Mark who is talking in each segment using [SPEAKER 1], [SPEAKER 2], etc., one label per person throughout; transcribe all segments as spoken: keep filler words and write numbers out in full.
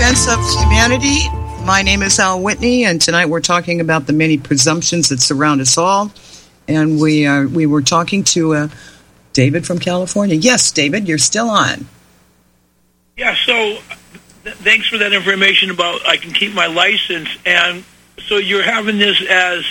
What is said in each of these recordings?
[SPEAKER 1] Defense of Humanity. My name is Al Whitney, and tonight we're talking about the many presumptions that surround us all. And we are we were talking to uh, David from California. Yes, David, you're still on.
[SPEAKER 2] Yeah, so th- thanks for that information about I can keep my license. And so you're having this as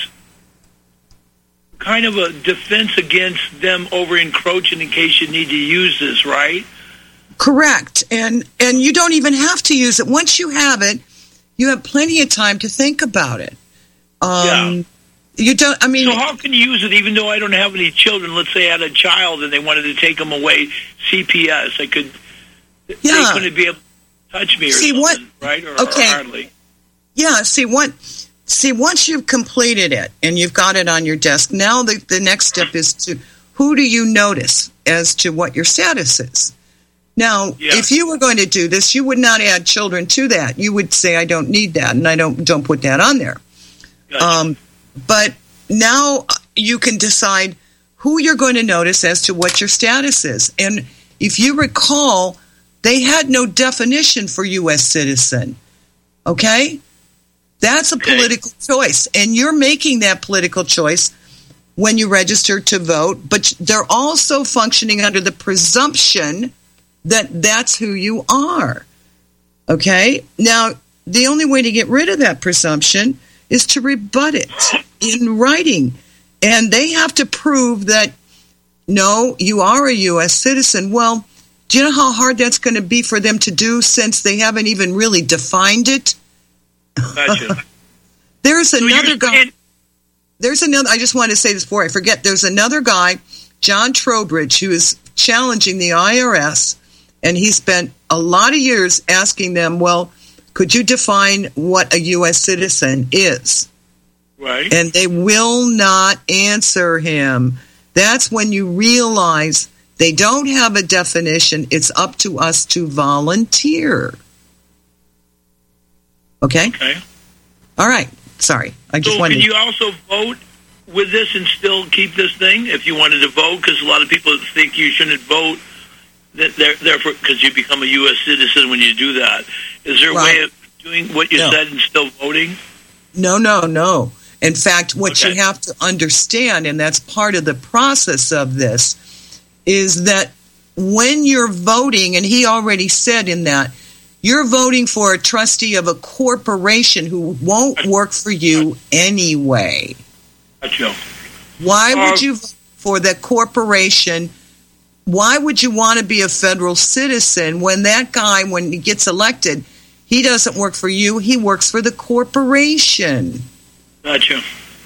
[SPEAKER 2] kind of a defense against them over encroaching in case you need to use this, right?
[SPEAKER 1] Correct. And and you don't even have to use it. Once you have it, you have plenty of time to think about it. Um,
[SPEAKER 2] yeah.
[SPEAKER 1] You don't, I mean...
[SPEAKER 2] So how can you use it even though I don't have any children? Let's say I had a child and they wanted to take them away, C P S. I could...
[SPEAKER 1] Yeah.
[SPEAKER 2] They couldn't be able to touch me or
[SPEAKER 1] see,
[SPEAKER 2] something,
[SPEAKER 1] what,
[SPEAKER 2] right? Or,
[SPEAKER 1] okay.
[SPEAKER 2] or hardly.
[SPEAKER 1] Yeah, see, what, see, once you've completed it and you've got it on your desk, now the, the next step is to, who do you notice as to what your status is? Now,
[SPEAKER 2] yeah.
[SPEAKER 1] if you were going to do this, you would not add children to that. You would say, I don't need that, and I don't don't put that on there.
[SPEAKER 2] Gotcha.
[SPEAKER 1] Um, but now you can decide who you're going to notice as to what your status is. And if you recall, they had no definition for U S citizen, okay? That's a
[SPEAKER 2] okay.
[SPEAKER 1] political choice, and you're making that political choice when you register to vote, but they're also functioning under the presumption that that's who you are, okay? Now, the only way to get rid of that presumption is to rebut it in writing, and they have to prove that, no, you are a U S citizen. Well, do you know how hard that's going to be for them to do since they haven't even really defined it?
[SPEAKER 2] Gotcha.
[SPEAKER 1] There's
[SPEAKER 2] so
[SPEAKER 1] another guy.
[SPEAKER 2] Saying-
[SPEAKER 1] there's another, I just wanted to say this before I forget, there's another guy, John Trowbridge, who is challenging the I R S. And he spent a lot of years asking them, well, could you define what a U S citizen is?
[SPEAKER 2] Right.
[SPEAKER 1] And they will not answer him. That's when you realize they don't have a definition. It's up to us to volunteer. Okay?
[SPEAKER 2] Okay.
[SPEAKER 1] All right. Sorry. I just
[SPEAKER 2] so
[SPEAKER 1] wanted
[SPEAKER 2] can
[SPEAKER 1] to...
[SPEAKER 2] you also vote with this and still keep this thing if you wanted to vote? Because a lot of people think you shouldn't vote. Therefore, because you become a U S citizen when you do that. Is there a
[SPEAKER 1] right.
[SPEAKER 2] way of doing what you
[SPEAKER 1] no.
[SPEAKER 2] said and still voting?
[SPEAKER 1] No, no, no. In fact, what
[SPEAKER 2] okay.
[SPEAKER 1] you have to understand, and that's part of the process of this, is that when you're voting, and he already said in that, you're voting for a trustee of a corporation who won't work for you anyway.
[SPEAKER 2] Gotcha.
[SPEAKER 1] Why
[SPEAKER 2] uh,
[SPEAKER 1] would you vote for that corporation? Why would you want to be a federal citizen when that guy, when he gets elected, he doesn't work for you, he works for the corporation?
[SPEAKER 2] Gotcha.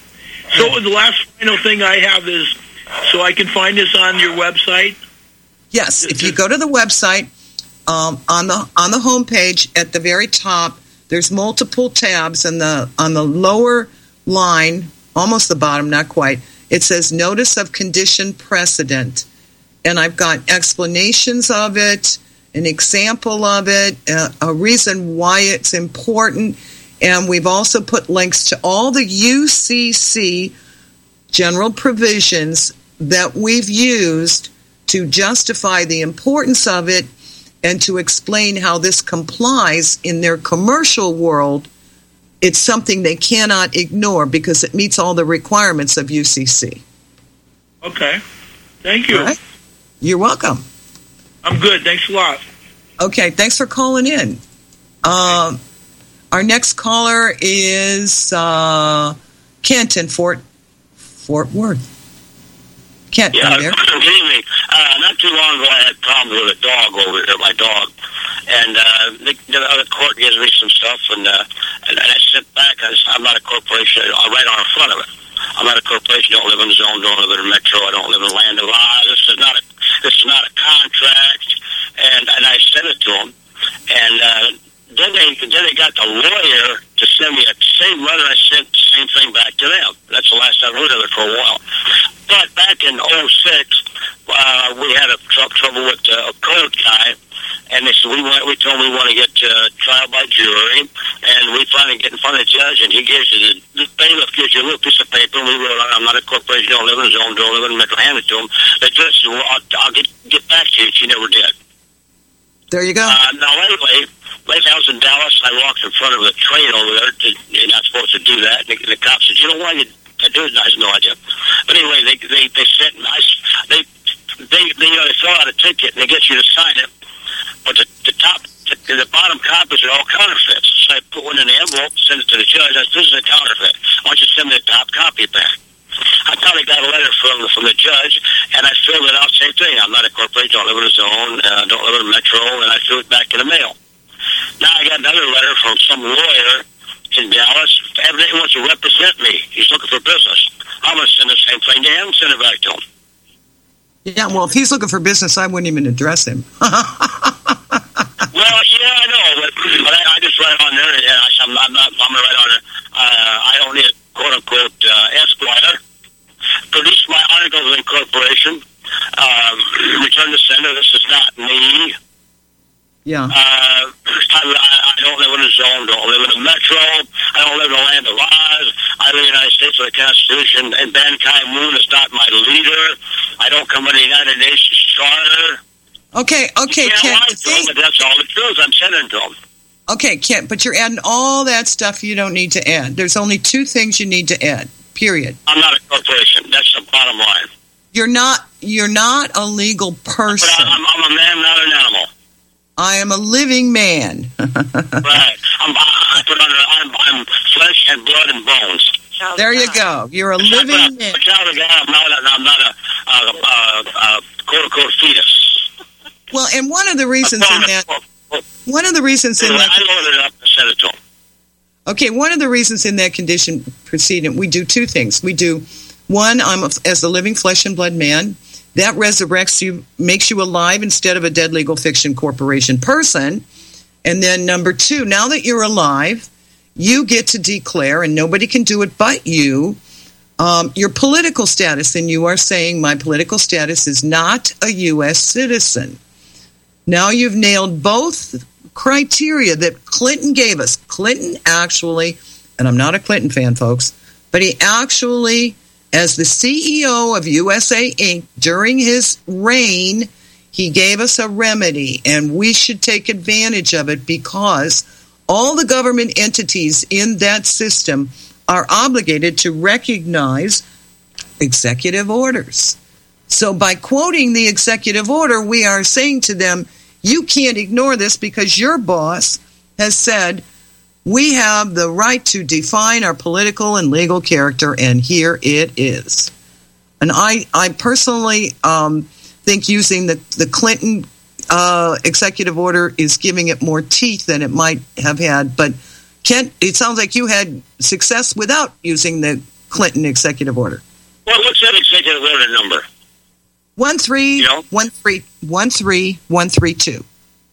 [SPEAKER 2] So the last final thing I have is, so I can find this on your website?
[SPEAKER 1] Yes, if you go to the website, um, on the on the homepage at the very top, there's multiple tabs, and the on the lower line, almost the bottom, not quite, it says Notice of Condition Precedent. And I've got explanations of it, an example of it, uh, a reason why it's important. And we've also put links to all the U C C general provisions that we've used to justify the importance of it and to explain how this complies in their commercial world. It's something they cannot ignore because it meets all the requirements of U C C.
[SPEAKER 2] Okay. Thank you.
[SPEAKER 1] All right. You're welcome.
[SPEAKER 2] I'm good. Thanks a lot.
[SPEAKER 1] Okay, thanks for calling in. Um, our next caller is uh, Kent in Fort Fort Worth. Kent,
[SPEAKER 3] yeah,
[SPEAKER 1] are you there?
[SPEAKER 3] good evening. Uh, not too long ago, I had problems with a dog over there, my dog. And uh, the, the other court gives me some stuff, and, uh, and I sit back. I just, I'm not a corporation. I'm right on the front of it. I'm not a corporation. Don't live in the zone. Don't live in the metro. I don't live in the land of law. This is not a this is not a contract. And and I sent it to them. And uh, then they then they got the lawyer to send me the same letter I sent the same thing back to them. That's the last I've heard of it for a while. But back in oh six, uh, we had a tr- trouble with uh, a code guy. And they said, we want, we told him we want to get uh, trial by jury, and we finally get in front of the judge, and he gives you, the, the bailiff gives you a little piece of paper, and we wrote, I'm not a corporation, don't live in the zone, don't live in the metro, hand it to him. The judge said, well, I'll, I'll get, get back to you, she never did.
[SPEAKER 1] There you go.
[SPEAKER 3] Uh, now, lately, lately I was in Dallas, I guy walks in front of a train over there. To, you're not supposed to do that. And the, the cop says, "You know why you do it?" I have no idea. But anyway, they they they sent I, they they they, you know, they fill out a ticket and they get you to sign it. But the, the top, the, the bottom copies are all counterfeits. So I put one in the envelope, send it to the judge. I said, "This is a counterfeit. Why don't you send me the top copy back?" I finally got a letter from from the judge, and I filled it out. Same thing. I'm not a corporation. Don't live in a zone. Uh, don't live in a metro. And I threw it back in the mail. Now I got another letter from some lawyer in Dallas. Evidently wants to represent me. He's looking for business. I'm going to send the same thing to him. Send it back to him.
[SPEAKER 1] Yeah. Well, if he's looking for business, I wouldn't even address him.
[SPEAKER 3] Well, yeah, I know, but, but I, I just write on there. And I, I'm, I'm not. I'm going to write on there. Uh, I don't need a quote unquote uh, Esquire. Produce my articles of incorporation. Um, return to sender. This is not me.
[SPEAKER 1] Yeah.
[SPEAKER 3] Uh, I, I don't live in a zone. Don't live in a metro. I don't live in a land of Oz. I live in the United States with the Constitution. And Ban Ki-moon is not my leader. I don't come in the United Nations Charter.
[SPEAKER 1] Okay. Okay.
[SPEAKER 3] You can't
[SPEAKER 1] Kent,
[SPEAKER 3] lie to them, but that's all the truth. I'm sending to them.
[SPEAKER 1] Okay, Kent, but you're adding all that stuff you don't need to add. There's only two things you need to add. Period.
[SPEAKER 3] I'm not a corporation. That's the bottom line.
[SPEAKER 1] You're not. You're not a legal person.
[SPEAKER 3] But I'm, I'm a man, not an animal.
[SPEAKER 1] I am a living man.
[SPEAKER 3] Right. I'm, I put under, I'm, I'm flesh and blood and bones.
[SPEAKER 1] There you go. You're a living
[SPEAKER 3] I'm
[SPEAKER 1] man.
[SPEAKER 3] I'm not a, I'm not a, a, a, a quote-unquote fetus.
[SPEAKER 1] Well, and one of the reasons in that, one of the reasons in that,
[SPEAKER 3] I loaded it up and sent it to him.
[SPEAKER 1] Okay, one of the reasons in that condition precedent, we do two things. We do one, I'm a, as a living flesh and blood man. That resurrects you, makes you alive instead of a dead legal fiction corporation person. And then number two, now that you're alive, you get to declare, and nobody can do it but you, um, your political status. And you are saying my political status is not a U S citizen. Now you've nailed both criteria that Clinton gave us. Clinton actually, and I'm not a Clinton fan, folks, but he actually, as the C E O of U S A Incorporated, during his reign, he gave us a remedy, and we should take advantage of it because all the government entities in that system are obligated to recognize executive orders. So by quoting the executive order, we are saying to them, you can't ignore this because your boss has said we have the right to define our political and legal character, and here it is. And I, I personally um, think using the, the Clinton uh, executive order is giving it more teeth than it might have had. But Kent, it sounds like you had success without using the Clinton executive order.
[SPEAKER 3] Well, what's that executive order number?
[SPEAKER 1] One three
[SPEAKER 3] you know?
[SPEAKER 1] one three one three one three two.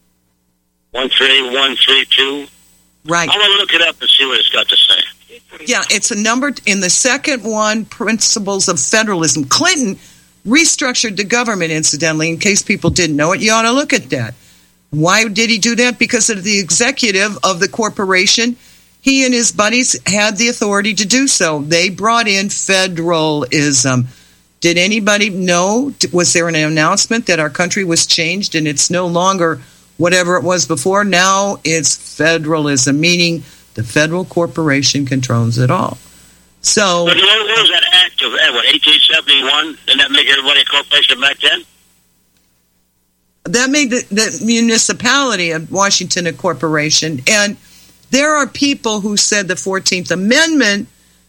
[SPEAKER 3] One three one three two.
[SPEAKER 1] Right.
[SPEAKER 3] I'm gonna look it up and see what it's got to say.
[SPEAKER 1] Yeah, it's a number in the second one, principles of federalism. Clinton restructured the government, incidentally, in case people didn't know it. You ought to look at that. Why did he do that? Because of the executive of the corporation. He and his buddies had the authority to do so. They brought in federalism. Did anybody know? Was there an announcement that our country was changed and it's no longer whatever it was before? Now it's federalism, meaning the federal corporation controls it all. So,
[SPEAKER 3] but what was that act of what, eighteen seventy-one? Didn't that make everybody a corporation back then?
[SPEAKER 1] That made the, the municipality of Washington a corporation. And there are people who said the fourteenth Amendment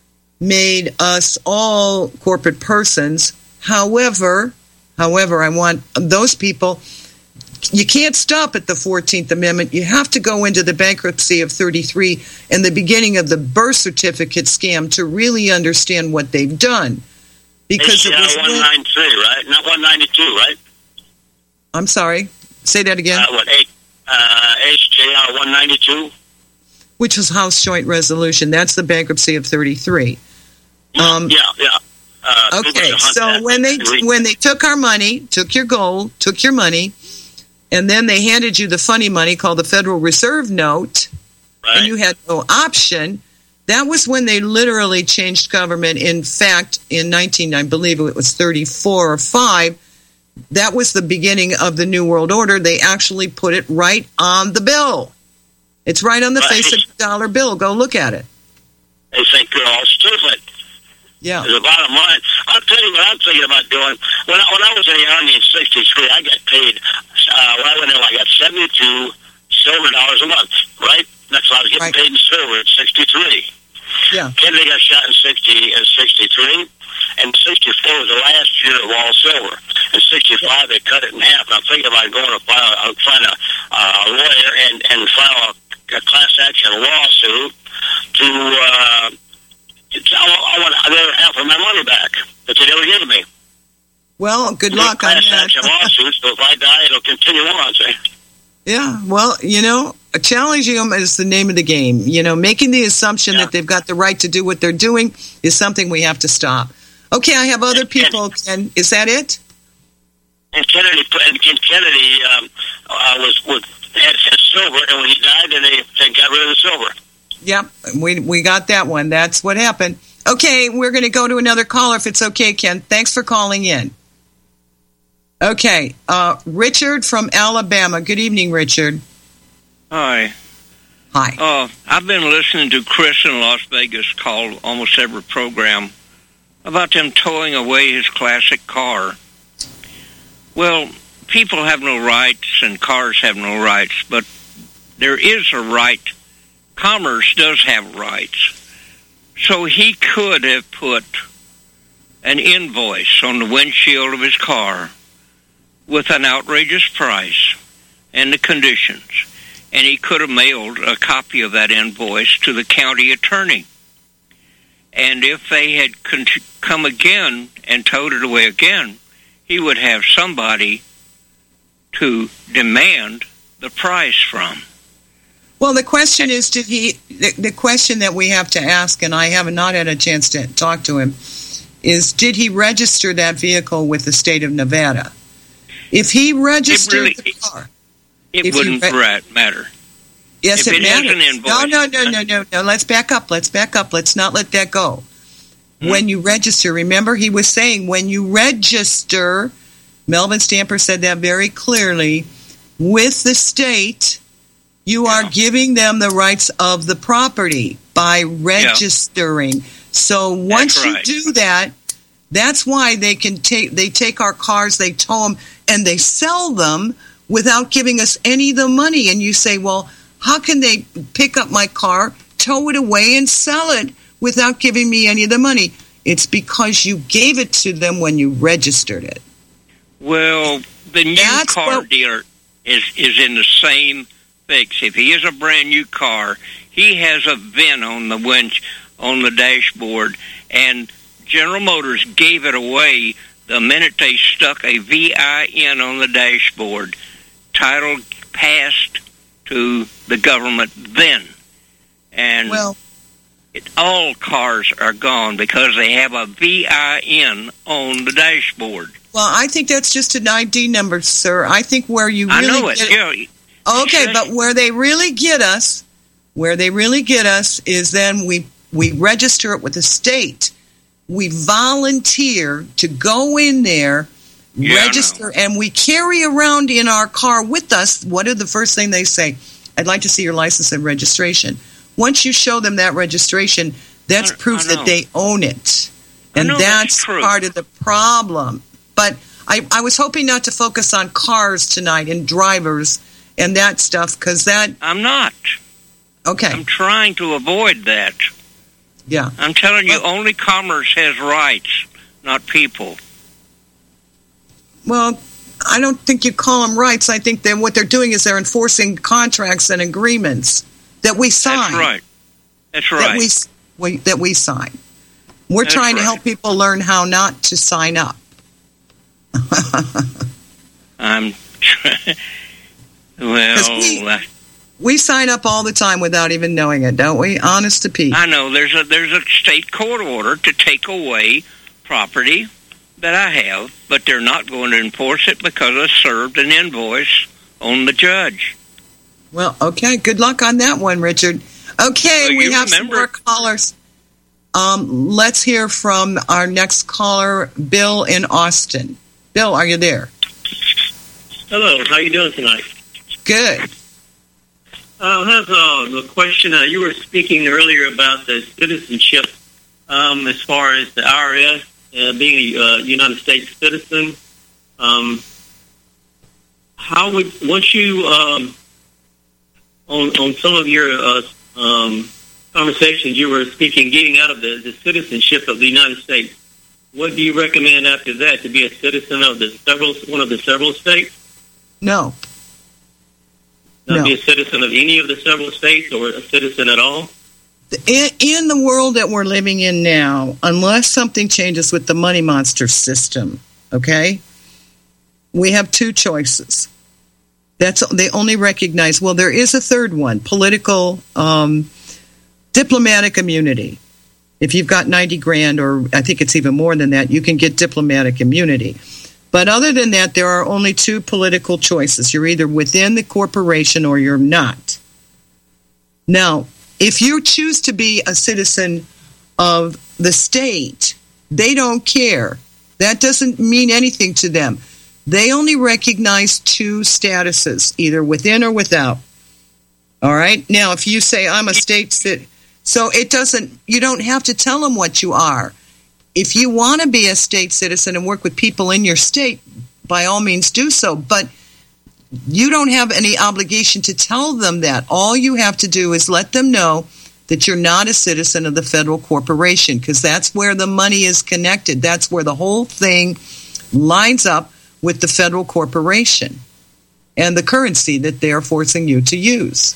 [SPEAKER 1] made us all corporate persons. However, however, I want those people, you can't stop at the fourteenth Amendment. You have to go into the bankruptcy of thirty-three and the beginning of the birth certificate scam to really understand what they've done. Because it was
[SPEAKER 3] one ninety-three, right? Not one ninety-two, right?
[SPEAKER 1] I'm sorry. Say that again.
[SPEAKER 3] Uh, what, uh, H J R one ninety-two?
[SPEAKER 1] Which was House Joint Resolution. That's the bankruptcy of thirty-tee. Um,
[SPEAKER 3] yeah, yeah. Uh,
[SPEAKER 1] okay, so when they when they took our money, took your gold, took your money, and then they handed you the funny money called the Federal Reserve Note,
[SPEAKER 3] right,
[SPEAKER 1] and you had no option, that was when they literally changed government. In fact, in nineteen, I believe it was thirty-four or five, that was the beginning of the New World Order. They actually put it right on the bill. It's right on the
[SPEAKER 3] Right.
[SPEAKER 1] face of the dollar bill. Go look at it.
[SPEAKER 3] They think you're all stupid.
[SPEAKER 1] Yeah.
[SPEAKER 3] The bottom line. I'll tell you what I'm thinking about doing. When I, when I was in the Army in sixty-three, I got paid, uh, when I went in, I got seventy-two silver dollars a month, right? That's what I was getting
[SPEAKER 1] Right.
[SPEAKER 3] paid in silver in sixty-three.
[SPEAKER 1] Yeah.
[SPEAKER 3] Kennedy got shot in sixty and sixty-three, and sixty-four was the last year of all silver. In sixty-five, they cut it in half. And I'm thinking about going to file, uh, find a, uh, a lawyer and, and file a, a class action lawsuit to, uh, it's, I, want- I want the other half of my money back that they never given me.
[SPEAKER 1] Well, good luck on
[SPEAKER 3] Class
[SPEAKER 1] that.
[SPEAKER 3] action lawsuit, so if I die, it'll continue on, see?
[SPEAKER 1] Yeah, well, you know, challenging them is the name of the game. You know, making the assumption
[SPEAKER 3] Yeah.
[SPEAKER 1] that they've got the right to do what they're doing is something we have to stop. Okay, I have other people. Ken, is that it?
[SPEAKER 3] And Kennedy, and Kennedy um, uh, was, was had, had silver, and when he died, then they, they got rid of the silver.
[SPEAKER 1] Yep, we we got that one. That's what happened. Okay, we're going to go to another caller if it's okay, Ken. Thanks for calling in. Okay, uh, Richard from Alabama. Good evening, Richard.
[SPEAKER 4] Hi.
[SPEAKER 1] Hi.
[SPEAKER 4] Uh, I've been listening to Chris in Las Vegas call almost every program about them towing away his classic car. Well, people have no rights and cars have no rights, but there is a right. Commerce does have rights. So he could have put an invoice on the windshield of his car with an outrageous price and the conditions. And he could have mailed a copy of that invoice to the county attorney. And if they had con- come again and towed it away again, he would have somebody to demand the price from.
[SPEAKER 1] Well, the question is, did he, the, the question that we have to ask, and I have not had a chance to talk to him, is did he register that vehicle with the state of Nevada? If he registered
[SPEAKER 4] really-
[SPEAKER 1] the car.
[SPEAKER 4] It
[SPEAKER 1] If
[SPEAKER 4] wouldn't
[SPEAKER 1] you re-
[SPEAKER 4] ra- matter.
[SPEAKER 1] Yes,
[SPEAKER 4] If
[SPEAKER 1] it
[SPEAKER 4] it has
[SPEAKER 1] matters.
[SPEAKER 4] an invoice-
[SPEAKER 1] No, no, no, no, no, no. Let's back up. Let's back up. Let's not let that go.
[SPEAKER 4] Hmm.
[SPEAKER 1] When you register, remember he was saying when you register, Melvin Stamper said that very clearly, with the state, you
[SPEAKER 4] Yeah.
[SPEAKER 1] are giving them the rights of the property by registering. So once
[SPEAKER 4] right.
[SPEAKER 1] you do that, that's why they can take they take our cars, they tow them, and they sell them without giving us any of the money. And you say, well, how can they pick up my car, tow it away, and sell it without giving me any of the money? It's because you gave it to them when you registered it.
[SPEAKER 4] Well, the new
[SPEAKER 1] That's
[SPEAKER 4] car
[SPEAKER 1] what-
[SPEAKER 4] dealer is, is in the same fix. If he is a brand new car, he has a V I N on the winch on the dashboard, and General Motors gave it away the minute they stuck a V I N on the dashboard. Title passed to the government then, and
[SPEAKER 1] Well,
[SPEAKER 4] it, all cars are gone because they have a V I N on the dashboard.
[SPEAKER 1] well, I think that's just an I D number, sir. I think where you really
[SPEAKER 4] I know it.
[SPEAKER 1] get
[SPEAKER 4] Yeah.
[SPEAKER 1] Okay,
[SPEAKER 4] Sure.
[SPEAKER 1] but where they really get us, where they really get us is then we we register it with the state. We volunteer to go in there,
[SPEAKER 4] Yeah, I
[SPEAKER 1] register, and we carry around in our car with us. What are the first thing they say? I'd like to see your license and registration. Once you show them that registration, that's
[SPEAKER 4] I-
[SPEAKER 1] proof
[SPEAKER 4] I
[SPEAKER 1] that
[SPEAKER 4] know.
[SPEAKER 1] they own it.
[SPEAKER 4] I
[SPEAKER 1] And
[SPEAKER 4] know,
[SPEAKER 1] that's,
[SPEAKER 4] that's true.
[SPEAKER 1] part of the problem. But I, I was hoping not to focus on cars tonight and drivers and that stuff, because that,
[SPEAKER 4] I'm not.
[SPEAKER 1] okay,
[SPEAKER 4] I'm trying to avoid that.
[SPEAKER 1] yeah.
[SPEAKER 4] I'm telling you,
[SPEAKER 1] Well-
[SPEAKER 4] only commerce has rights, not people.
[SPEAKER 1] Well, I don't think you call them rights. I think that what they're doing is they're enforcing contracts and agreements that we sign.
[SPEAKER 4] That's right. That's
[SPEAKER 1] That
[SPEAKER 4] right.
[SPEAKER 1] we, we that we sign. We're
[SPEAKER 4] That's
[SPEAKER 1] trying to
[SPEAKER 4] right.
[SPEAKER 1] help people learn how not to sign up.
[SPEAKER 4] I'm. well,
[SPEAKER 1] 'Cause we-
[SPEAKER 4] uh,
[SPEAKER 1] We sign up all the time without even knowing it, don't we? Honest to Pete.
[SPEAKER 4] I know there's a there's a state court order to take away property that I have, but they're not going to enforce it because I served an invoice on the judge.
[SPEAKER 1] Well, okay. Good luck on that one, Richard. Okay,
[SPEAKER 4] Well,
[SPEAKER 1] we
[SPEAKER 4] you
[SPEAKER 1] have some
[SPEAKER 4] remember-
[SPEAKER 1] more callers. Um, let's hear from our next caller, Bill in Austin. Bill, are you there?
[SPEAKER 5] Hello, how you doing tonight?
[SPEAKER 1] Good.
[SPEAKER 5] I have uh, a question. Uh, you were speaking earlier about the citizenship um, as far as the I R S uh, being a uh, United States citizen. Um, how would, once you, um, on, on some of your uh, um, conversations, you were speaking getting out of the, the citizenship of the United States. What do you recommend after that, to be a citizen of the several one of the several states?
[SPEAKER 1] No.
[SPEAKER 5] Not
[SPEAKER 1] no.
[SPEAKER 5] be a citizen of any of the several states, or a citizen at all?
[SPEAKER 1] In, in the world that we're living in now, unless something changes with the money monster system, okay, we have two choices. That's they only recognize. Well, there is a third one: political, um, diplomatic immunity. If you've got ninety grand, or I think it's even more than that, you can get diplomatic immunity. But other than that, there are only two political choices. You're either within the corporation or you're not. Now, if you choose to be a citizen of the state, they don't care. That doesn't mean anything to them. They only recognize two statuses, either within or without. All right? Now, if you say, I'm a state citizen, so it doesn't, you don't have to tell them what you are. If you want to be a state citizen and work with people in your state, by all means do so. But you don't have any obligation to tell them that. All you have to do is let them know that you're not a citizen of the federal corporation, because that's where the money is connected. That's where the whole thing lines up with the federal corporation and the currency that they're forcing you to use.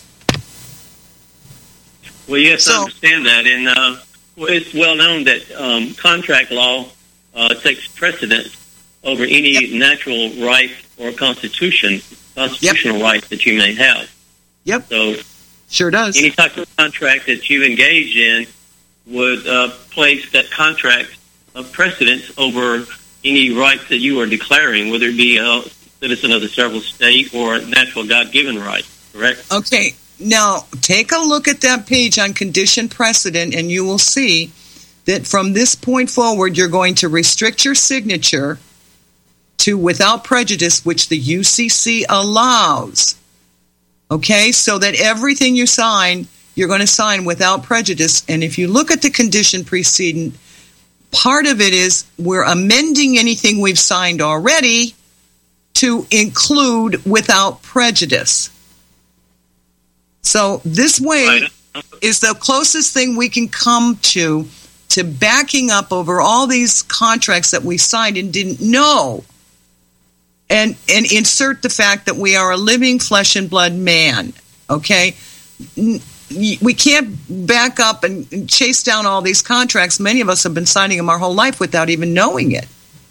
[SPEAKER 5] Well, you have to
[SPEAKER 1] so,
[SPEAKER 5] understand that, and uh, well, it's well known that um, contract law uh, takes precedence over any yep. natural right or constitution, constitutional yep. right that you may have.
[SPEAKER 1] Yep.
[SPEAKER 5] So,
[SPEAKER 1] sure does.
[SPEAKER 5] Any type of contract that you engage in would uh, place that contract of precedence over any rights that you are declaring, whether it be a citizen of the several state or a natural God-given right. Correct?
[SPEAKER 1] Okay. Now, take a look at that page on condition precedent, and you will see that from this point forward, you're going to restrict your signature to without prejudice, which the U C C allows. Okay? So that everything you sign, you're going to sign without prejudice. And if you look at the condition precedent, part of it is we're amending anything we've signed already to include without prejudice. So this way is the closest thing we can come to to backing up over all these contracts that we signed and didn't know, and and insert the fact that we are a living flesh and blood man, okay? We can't back up and chase down all these contracts. Many of us have been signing them our whole life without even knowing it.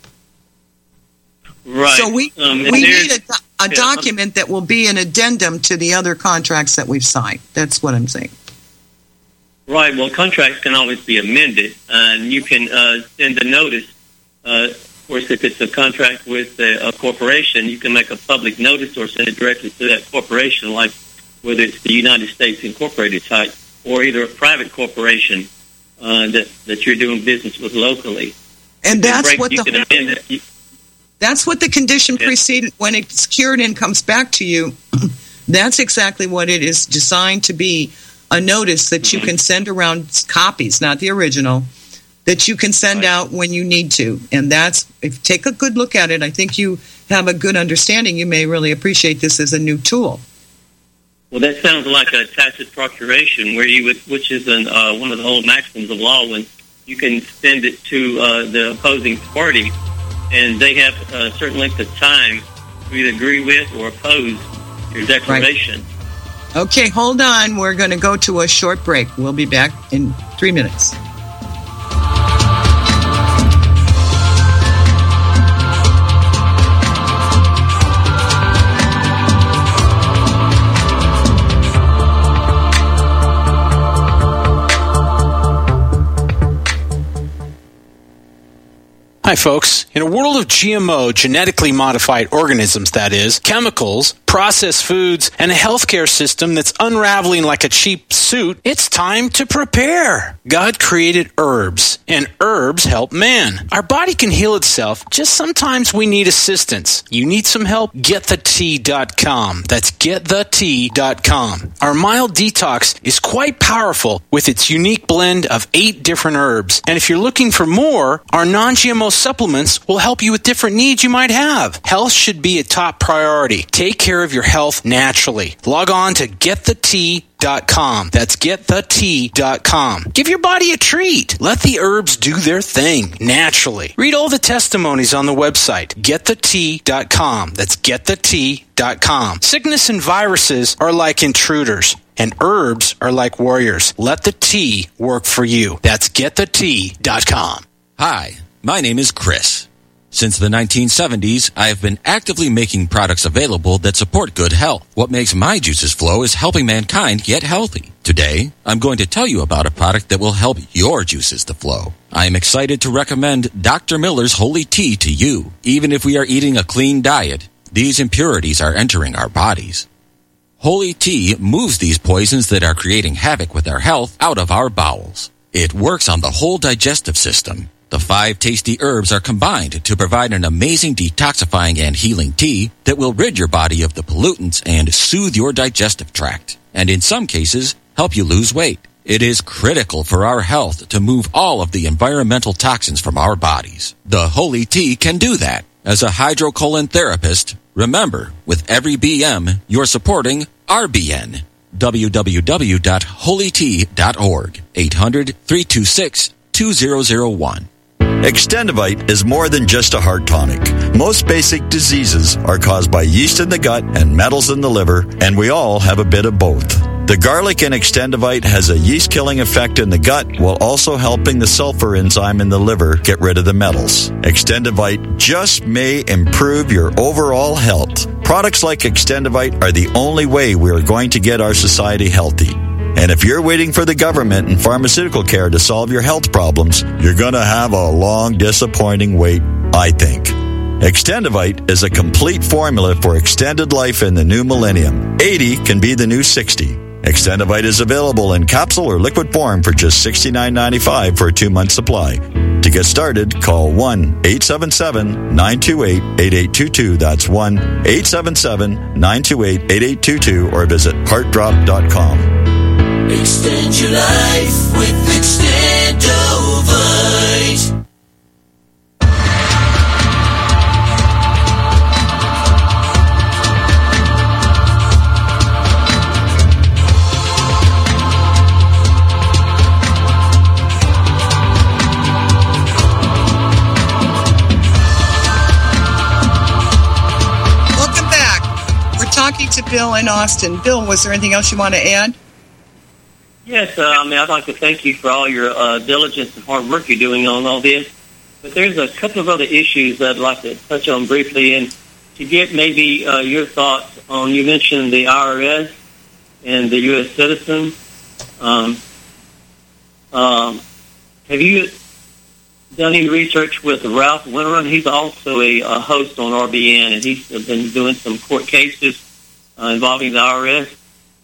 [SPEAKER 5] Right.
[SPEAKER 1] So we
[SPEAKER 5] um,
[SPEAKER 1] we need a, a document that will be an addendum to the other contracts that we've signed. That's what I'm saying.
[SPEAKER 5] Right. Well, contracts can always be amended, and you can uh, send a notice. Uh, of course, if it's a contract with a, a corporation, you can make a public notice or send it directly to that corporation, like whether it's the United States Incorporated type or either a private corporation uh, that that you're doing business with locally.
[SPEAKER 1] And that's
[SPEAKER 5] break,
[SPEAKER 1] what
[SPEAKER 5] you
[SPEAKER 1] the
[SPEAKER 5] can amend it. You,
[SPEAKER 1] That's what the condition yeah. precedent, when it's cured and comes back to you, that's exactly what it is designed to be, a notice that you can send around, copies, not the original, that you can send right. out when you need to. And that's, if take a good look at it, I think you have a good understanding. You may really appreciate this as a new tool.
[SPEAKER 5] Well, that sounds like a tacit procuration, where you would, which is an, uh, one of the old maxims of law, when you can send it to uh, the opposing party, and they have a certain length of time to either agree with or oppose your declaration.
[SPEAKER 1] Right. Okay, hold on. We're going to go to a short break. We'll be back in three minutes.
[SPEAKER 6] Hi, folks. In a world of G M O, genetically modified organisms, that is, chemicals, processed foods, and a healthcare system that's unraveling like a cheap suit, it's time to prepare. God created herbs, and herbs help man. Our body can heal itself, just sometimes we need assistance. You need some help? get the tea dot com. That's get the tea dot com. Our mild detox is quite powerful with its unique blend of eight different herbs. And if you're looking for more, our non-G M O supplements will help you with different needs you might have. Health should be a top priority. Take care of your health naturally. Log on to get the tea dot com. That's get the tea dot com. Give your body a treat. Let the herbs do their thing naturally. Read all the testimonies on the website, get the tea dot com. That's get the tea dot com. Sickness and viruses are like intruders, and herbs are like warriors. Let the tea work for you. That's get the tea dot com.
[SPEAKER 7] Hi, my name is Chris. Since the nineteen seventies, I have been actively making products available that support good health. What makes my juices flow is helping mankind get healthy. Today, I'm going to tell you about a product that will help your juices to flow. I am excited to recommend Doctor Miller's Holy Tea to you. Even if we are eating a clean diet, these impurities are entering our bodies. Holy Tea moves these poisons that are creating havoc with our health out of our bowels. It works on the whole digestive system. The five tasty herbs are combined to provide an amazing detoxifying and healing tea that will rid your body of the pollutants and soothe your digestive tract, and in some cases, help you lose weight. It is critical for our health to move all of the environmental toxins from our bodies. The Holy Tea can do that. As a hydrocolon therapist, remember, with every B M, you're supporting R B N. w w w dot holy tea dot org. eight hundred, three two six, two zero zero one.
[SPEAKER 8] Extendivite is more than just a heart tonic. Most basic diseases are caused by yeast in the gut and metals in the liver, and we all have a bit of both. The garlic in Extendivite has a yeast-killing effect in the gut while also helping the sulfur enzyme in the liver get rid of the metals. Extendivite just may improve your overall health. Products like Extendivite are the only way we are going to get our society healthy. And if you're waiting for the government and pharmaceutical care to solve your health problems, you're going to have a long, disappointing wait, I think. Extendivite is a complete formula for extended life in the new millennium. eighty can be the new sixty. Extendivite is available in capsule or liquid form for just sixty-nine ninety-five for a two-month supply. To get started, call one eight seven seven, nine two eight, eight eight two two. That's one eight seven seven, nine two eight, eight eight two two or visit heart drop dot com.
[SPEAKER 9] Extend your life with Extendovite.
[SPEAKER 1] Welcome back. We're talking to Bill in Austin. Bill, was there anything else you want to add?
[SPEAKER 5] Yes, uh, I mean, I'd like to thank you for all your uh, diligence and hard work you're doing on all this. But there's a couple of other issues that I'd like to touch on briefly, and to get maybe uh, your thoughts on, you mentioned the I R S and the U S citizen. Um, um, have you done any research with Ralph Winterman? He's also a, a host on R B N, and he's been doing some court cases uh, involving the I R S.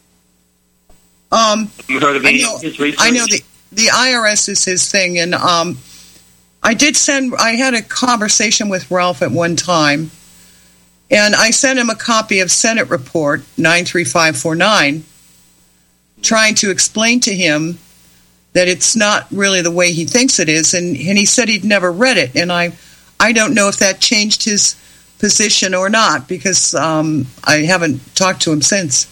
[SPEAKER 1] Um,
[SPEAKER 5] Have you heard of any
[SPEAKER 1] I know,
[SPEAKER 5] of his research?
[SPEAKER 1] I know the, the I R S is his thing, and um, I did send, I had a conversation with Ralph at one time, and I sent him a copy of Senate Report nine three five four nine, trying to explain to him that it's not really the way he thinks it is, and, and he said he'd never read it, and I, I don't know if that changed his position or not, because um, I haven't talked to him since.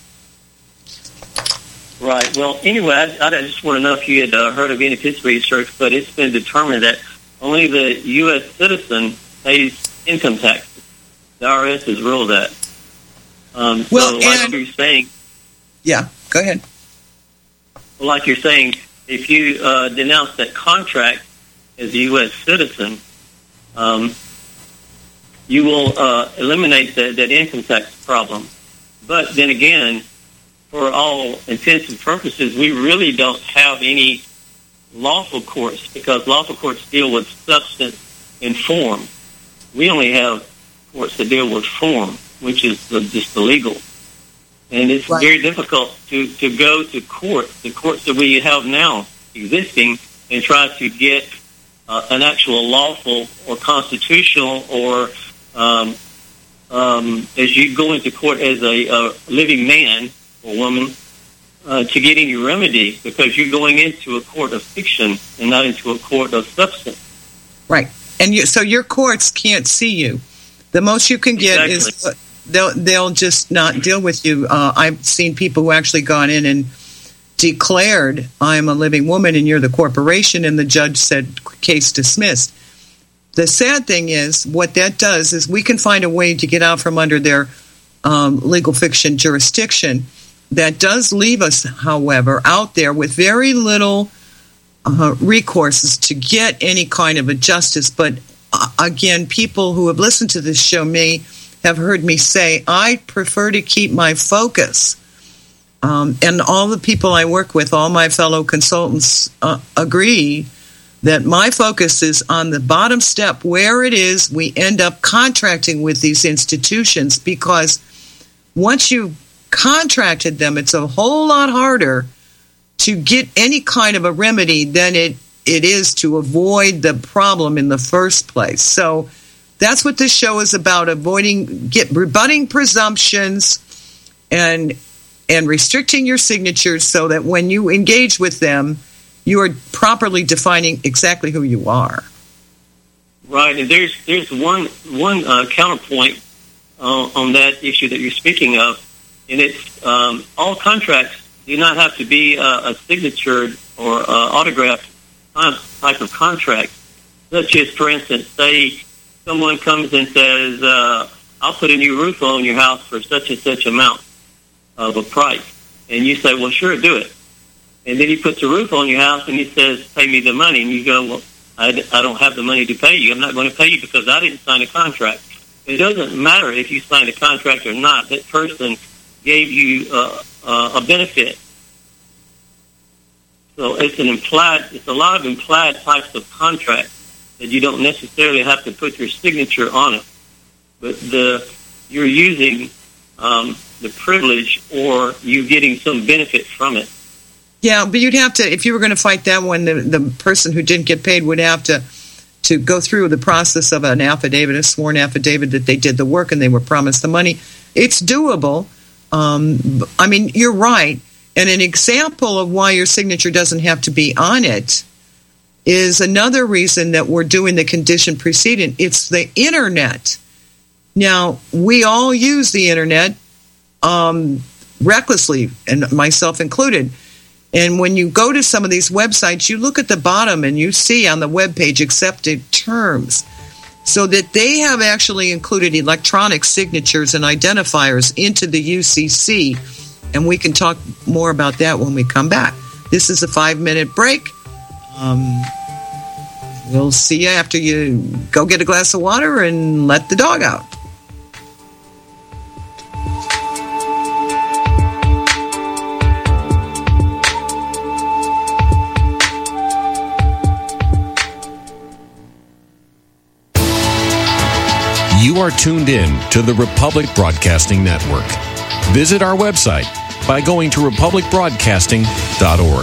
[SPEAKER 5] Right. Well, anyway, I, I just want to know if you had uh, heard of any of his research, but it's been determined that only the U S citizen pays income taxes. The I R S has ruled that. Um,
[SPEAKER 1] well,
[SPEAKER 5] so like
[SPEAKER 1] and,
[SPEAKER 5] you're saying...
[SPEAKER 1] Yeah, go ahead.
[SPEAKER 5] Well, like you're saying, if you uh, denounce that contract as a U S citizen, um, you will uh, eliminate the, that income tax problem. But then again, for all intents and purposes, we really don't have any lawful courts because lawful courts deal with substance and form. We only have courts that deal with form, which is the, just the legal. And it's
[SPEAKER 1] Right.
[SPEAKER 5] very difficult to, to go to court, the courts that we have now existing, and try to get uh, an actual lawful or constitutional or um, um, as you go into court as a, a living man or woman uh, to get any remedy, because you're going into a court of fiction and not into a court of substance.
[SPEAKER 1] Right. And you, so your courts can't see you. The most you can get
[SPEAKER 5] Exactly.
[SPEAKER 1] is they'll they'll just not deal with you. Uh, I've seen people who actually gone in and declared, I'm a living woman and you're the corporation, and the judge said, case dismissed. The sad thing is, what that does is we can find a way to get out from under their um, legal fiction jurisdiction. That does leave us, however, out there with very little uh, recourses to get any kind of a justice. But uh, again, people who have listened to this show may have heard me say, I prefer to keep my focus. Um, and all the people I work with, all my fellow consultants uh, agree that my focus is on the bottom step, where it is we end up contracting with these institutions, because once you contracted them, it's a whole lot harder to get any kind of a remedy than it, it is to avoid the problem in the first place. So that's what this show is about, avoiding, get rebutting presumptions and and restricting your signatures so that when you engage with them, you are properly defining exactly who you are.
[SPEAKER 5] Right, and there's there's one one uh, counterpoint uh, on that issue that you're speaking of, and it's um, all contracts do not have to be uh, a signatured or uh, autographed type of contract. Such as, for instance, say someone comes and says, uh, "I'll put a new roof on your house for such and such amount of a price," and you say, "Well, sure, do it." And then he puts a roof on your house and he says, "Pay me the money," and you go, "Well, I, I don't have the money to pay you. I'm not going to pay you because I didn't sign a contract." It doesn't matter if you signed a contract or not. That person gave you uh, uh, a benefit. So it's an implied. It's a lot of implied types of contracts that you don't necessarily have to put your signature on it, but the you're using um, the privilege or you getting some benefit from it.
[SPEAKER 1] Yeah, but you'd have to, if you were going to fight that one, the, the person who didn't get paid would have to to go through the process of an affidavit, a sworn affidavit that they did the work and they were promised the money. It's doable. Um, I mean, you're right. And an example of why your signature doesn't have to be on it is another reason that we're doing the condition precedent. It's the Internet. Now, we all use the Internet um, recklessly, and myself included. And when you go to some of these websites, you look at the bottom and you see on the webpage accepted terms, so that they have actually included electronic signatures and identifiers into the U C C. And we can talk more about that when we come back. This is a five-minute break. Um, we'll see you after you go get a glass of water and let the dog out.
[SPEAKER 10] You are tuned in to the Republic Broadcasting Network. Visit our website by going to republic broadcasting dot org.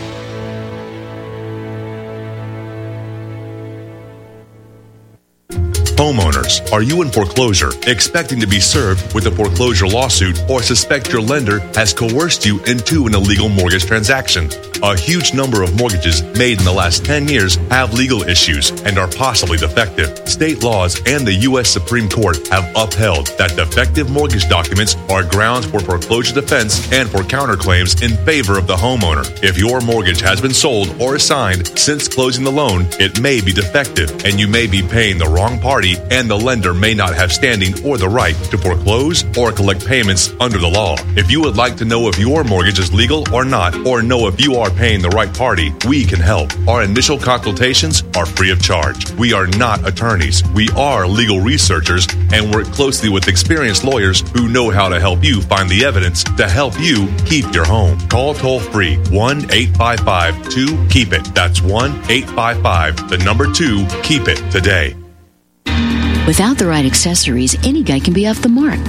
[SPEAKER 11] Homeowners, are you in foreclosure, expecting to be served with a foreclosure lawsuit, or suspect your lender has coerced you into an illegal mortgage transaction? A huge number of mortgages made in the last ten years have legal issues and are possibly defective. State laws and the U S Supreme Court have upheld that defective mortgage documents are grounds for foreclosure defense and for counterclaims in favor of the homeowner. If your mortgage has been sold or assigned since closing the loan, it may be defective and you may be paying the wrong party, and the lender may not have standing or the right to foreclose or collect payments under the law. If you would like to know if your mortgage is legal or not, or know if you are paying the right party, we can help. Our initial consultations are free of charge. We are not attorneys. We are legal researchers and work closely with experienced lawyers who know how to help you find the evidence to help you keep your home. Call toll free one eight five five two keep it. That's one eight five five, the number two, keep it today.
[SPEAKER 12] Without the right accessories, any guy can be off the mark.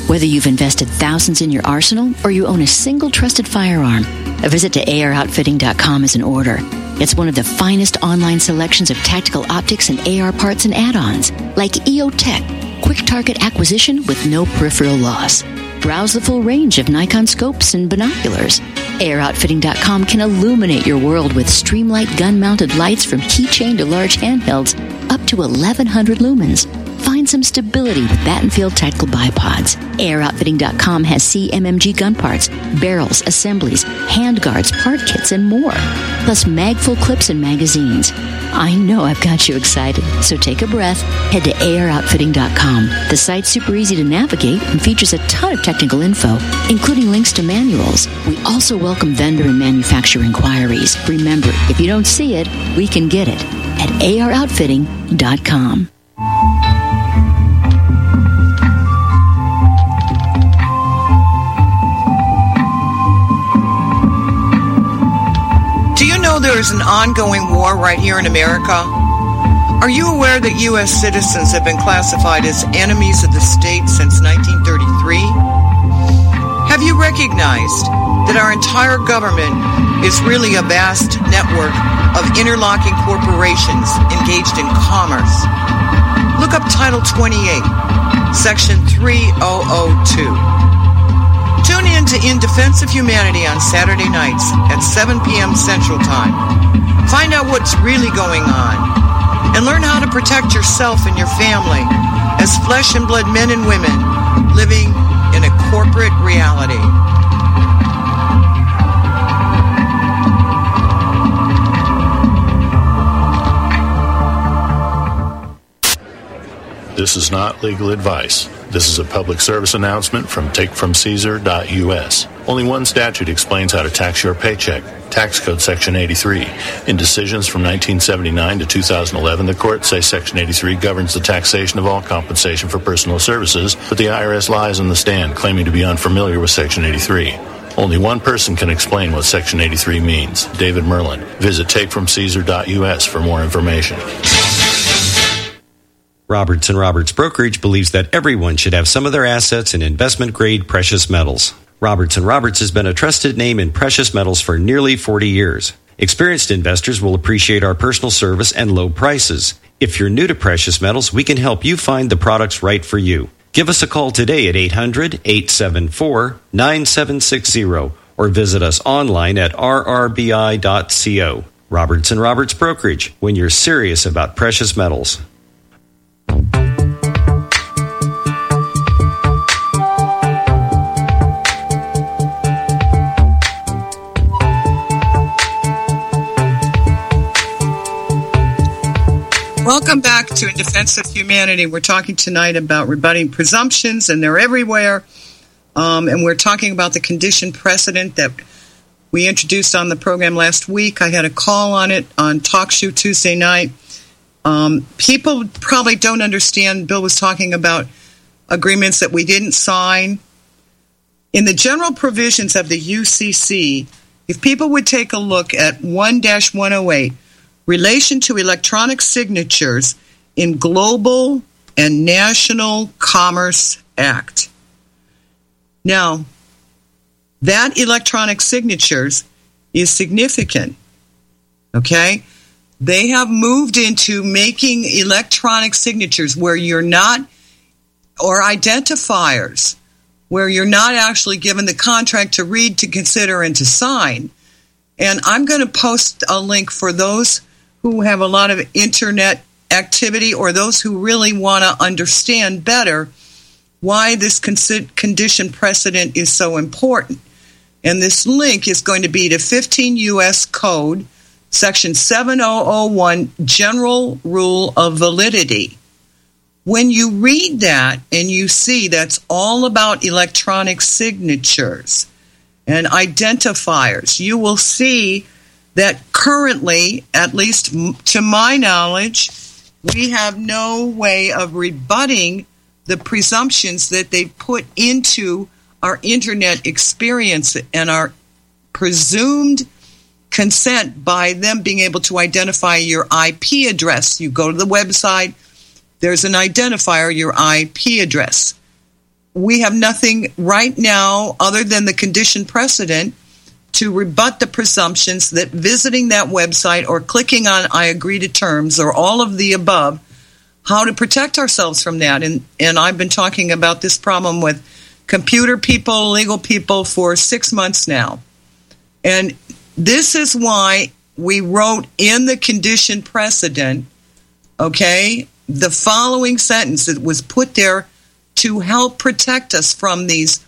[SPEAKER 12] Whether you've invested thousands in your arsenal or you own a single trusted firearm, a visit to A R outfitting dot com is in order. It's one of the finest online selections of tactical optics and A R parts and add-ons, like E O Tech, quick target acquisition with no peripheral loss. Browse the full range of Nikon scopes and binoculars. A R outfitting dot com can illuminate your world with Streamlight gun-mounted lights from keychain to large handhelds up to eleven hundred lumens. Find some stability with Battenfield Tactical Bipods. A R outfitting dot com has C M M G gun parts, barrels, assemblies, handguards, part kits, and more. Plus mag-full clips and magazines. I know I've got you excited, so take a breath. Head to A R outfitting dot com. The site's super easy to navigate and features a ton of technical info, including links to manuals. We also welcome vendor and manufacturer inquiries. Remember, if you don't see it, we can get it at A R outfitting dot com.
[SPEAKER 1] Do you know there is an ongoing war right here in America? Are you aware that U S citizens have been classified as enemies of the state since nineteen thirty-three? Have you recognized that our entire government is really a vast network of interlocking corporations engaged in commerce? Look up Title twenty-eight, Section three thousand two. Tune in to In Defense of Humanity on Saturday nights at seven p.m. Central Time. Find out what's really going on and learn how to protect yourself and your family as flesh and blood men and women living in a corporate reality.
[SPEAKER 13] This is not legal advice. This is a public service announcement from take from caesar dot U S. Only one statute explains how to tax your paycheck. Tax Code Section eighty-three. In decisions from nineteen seventy-nine to two thousand eleven, the courts say Section eighty-three governs the taxation of all compensation for personal services, but the I R S lies on the stand, claiming to be unfamiliar with Section eighty-three. Only one person can explain what Section eighty-three means, David Merlin. Visit take from caesar dot U S for more information.
[SPEAKER 14] Roberts and Roberts Brokerage believes that everyone should have some of their assets in investment-grade precious metals. Roberts and Roberts has been a trusted name in precious metals for nearly forty years. Experienced investors will appreciate our personal service and low prices. If you're new to precious metals, we can help you find the products right for you. Give us a call today at eight hundred, eight seven four, nine seven six zero or visit us online at r r b i dot co. Roberts and Roberts Brokerage, when you're serious about precious metals.
[SPEAKER 1] Welcome back to In Defense of Humanity. We're talking tonight about rebutting presumptions, and they're everywhere. Um, and we're talking about the condition precedent that we introduced on the program last week. I had a call on it on Talk Show Tuesday night. Um, people probably don't understand. Bill was talking about agreements that we didn't sign. In the general provisions of the U C C, if people would take a look at one dash one oh eight, relation to electronic signatures in Global and National Commerce Act. Now, that electronic signatures is significant, okay? They have moved into making electronic signatures where you're not, or identifiers, where you're not actually given the contract to read, to consider, and to sign. And I'm going to post a link for those who have a lot of internet activity or those who really want to understand better why this condition precedent is so important. And this link is going to be to fifteen U S Code, Section seven thousand one, General Rule of Validity. When you read that and you see that's all about electronic signatures and identifiers, you will see that currently, at least to my knowledge, we have no way of rebutting the presumptions that they put into our internet experience and our presumed consent by them being able to identify your I P address. You go to the website, there's an identifier, your I P address. we have nothing right now other than the condition precedent to rebut the presumptions that visiting that website or clicking on I agree to terms or all of the above, how to protect ourselves from that. And, and I've been talking about this problem with computer people, legal people for six months now. And this is why we wrote in the condition precedent, okay, the following sentence that was put there to help protect us from these.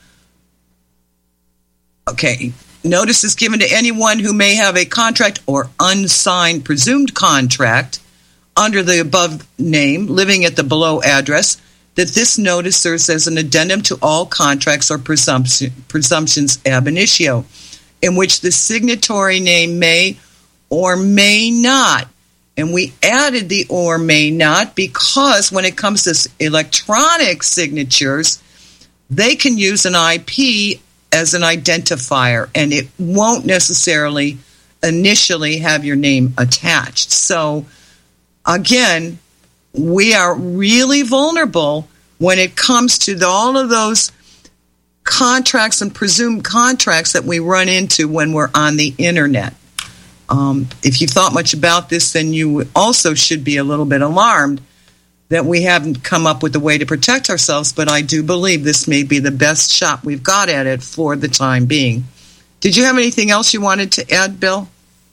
[SPEAKER 1] Okay, notice is given to anyone who may have a contract or unsigned presumed contract under the above name, living at the below address, that this notice serves as an addendum to all contracts or presumption, presumptions ab initio, in which the signatory name may or may not. And we added the or may not because when it comes to electronic signatures, they can use an I P as an identifier, and it won't necessarily initially have your name attached. So, again, we are really vulnerable when it comes to the, all of those contracts and presumed contracts that we run into when we're on the internet. Um, if you thought much about this, then you also should be a little bit alarmed that we haven't come up with a way to protect ourselves, but I do believe this may be the best shot we've got at it for the time being. Did you have anything else you wanted to add, Bill?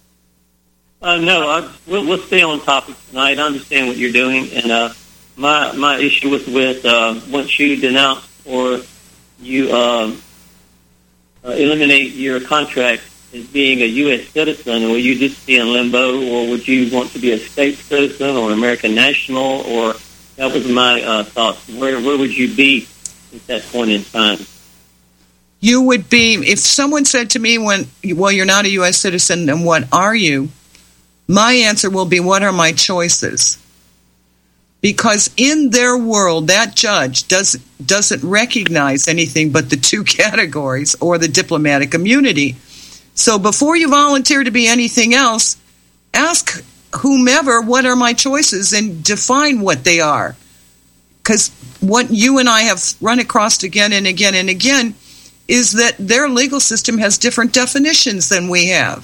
[SPEAKER 5] Uh, no, I, we'll, we'll stay on topic tonight. I understand what you're doing, and uh, my my issue was with uh, once you denounce or you uh, uh, eliminate your contract as being a U S citizen, will you just be in limbo, or would you want to be a state citizen or an American national? Or that was my uh, thoughts. Where where would you be at that point in time?
[SPEAKER 1] You would be, if someone said to me, "When well, you're not a U S citizen, then what are you?" My answer will be, what are my choices? Because in their world, that judge does, doesn't recognize anything but the two categories or the diplomatic immunity. So before you volunteer to be anything else, ask whomever, what are my choices, and define what they are. Because what you and I have run across again and again and again is that their legal system has different definitions than we have.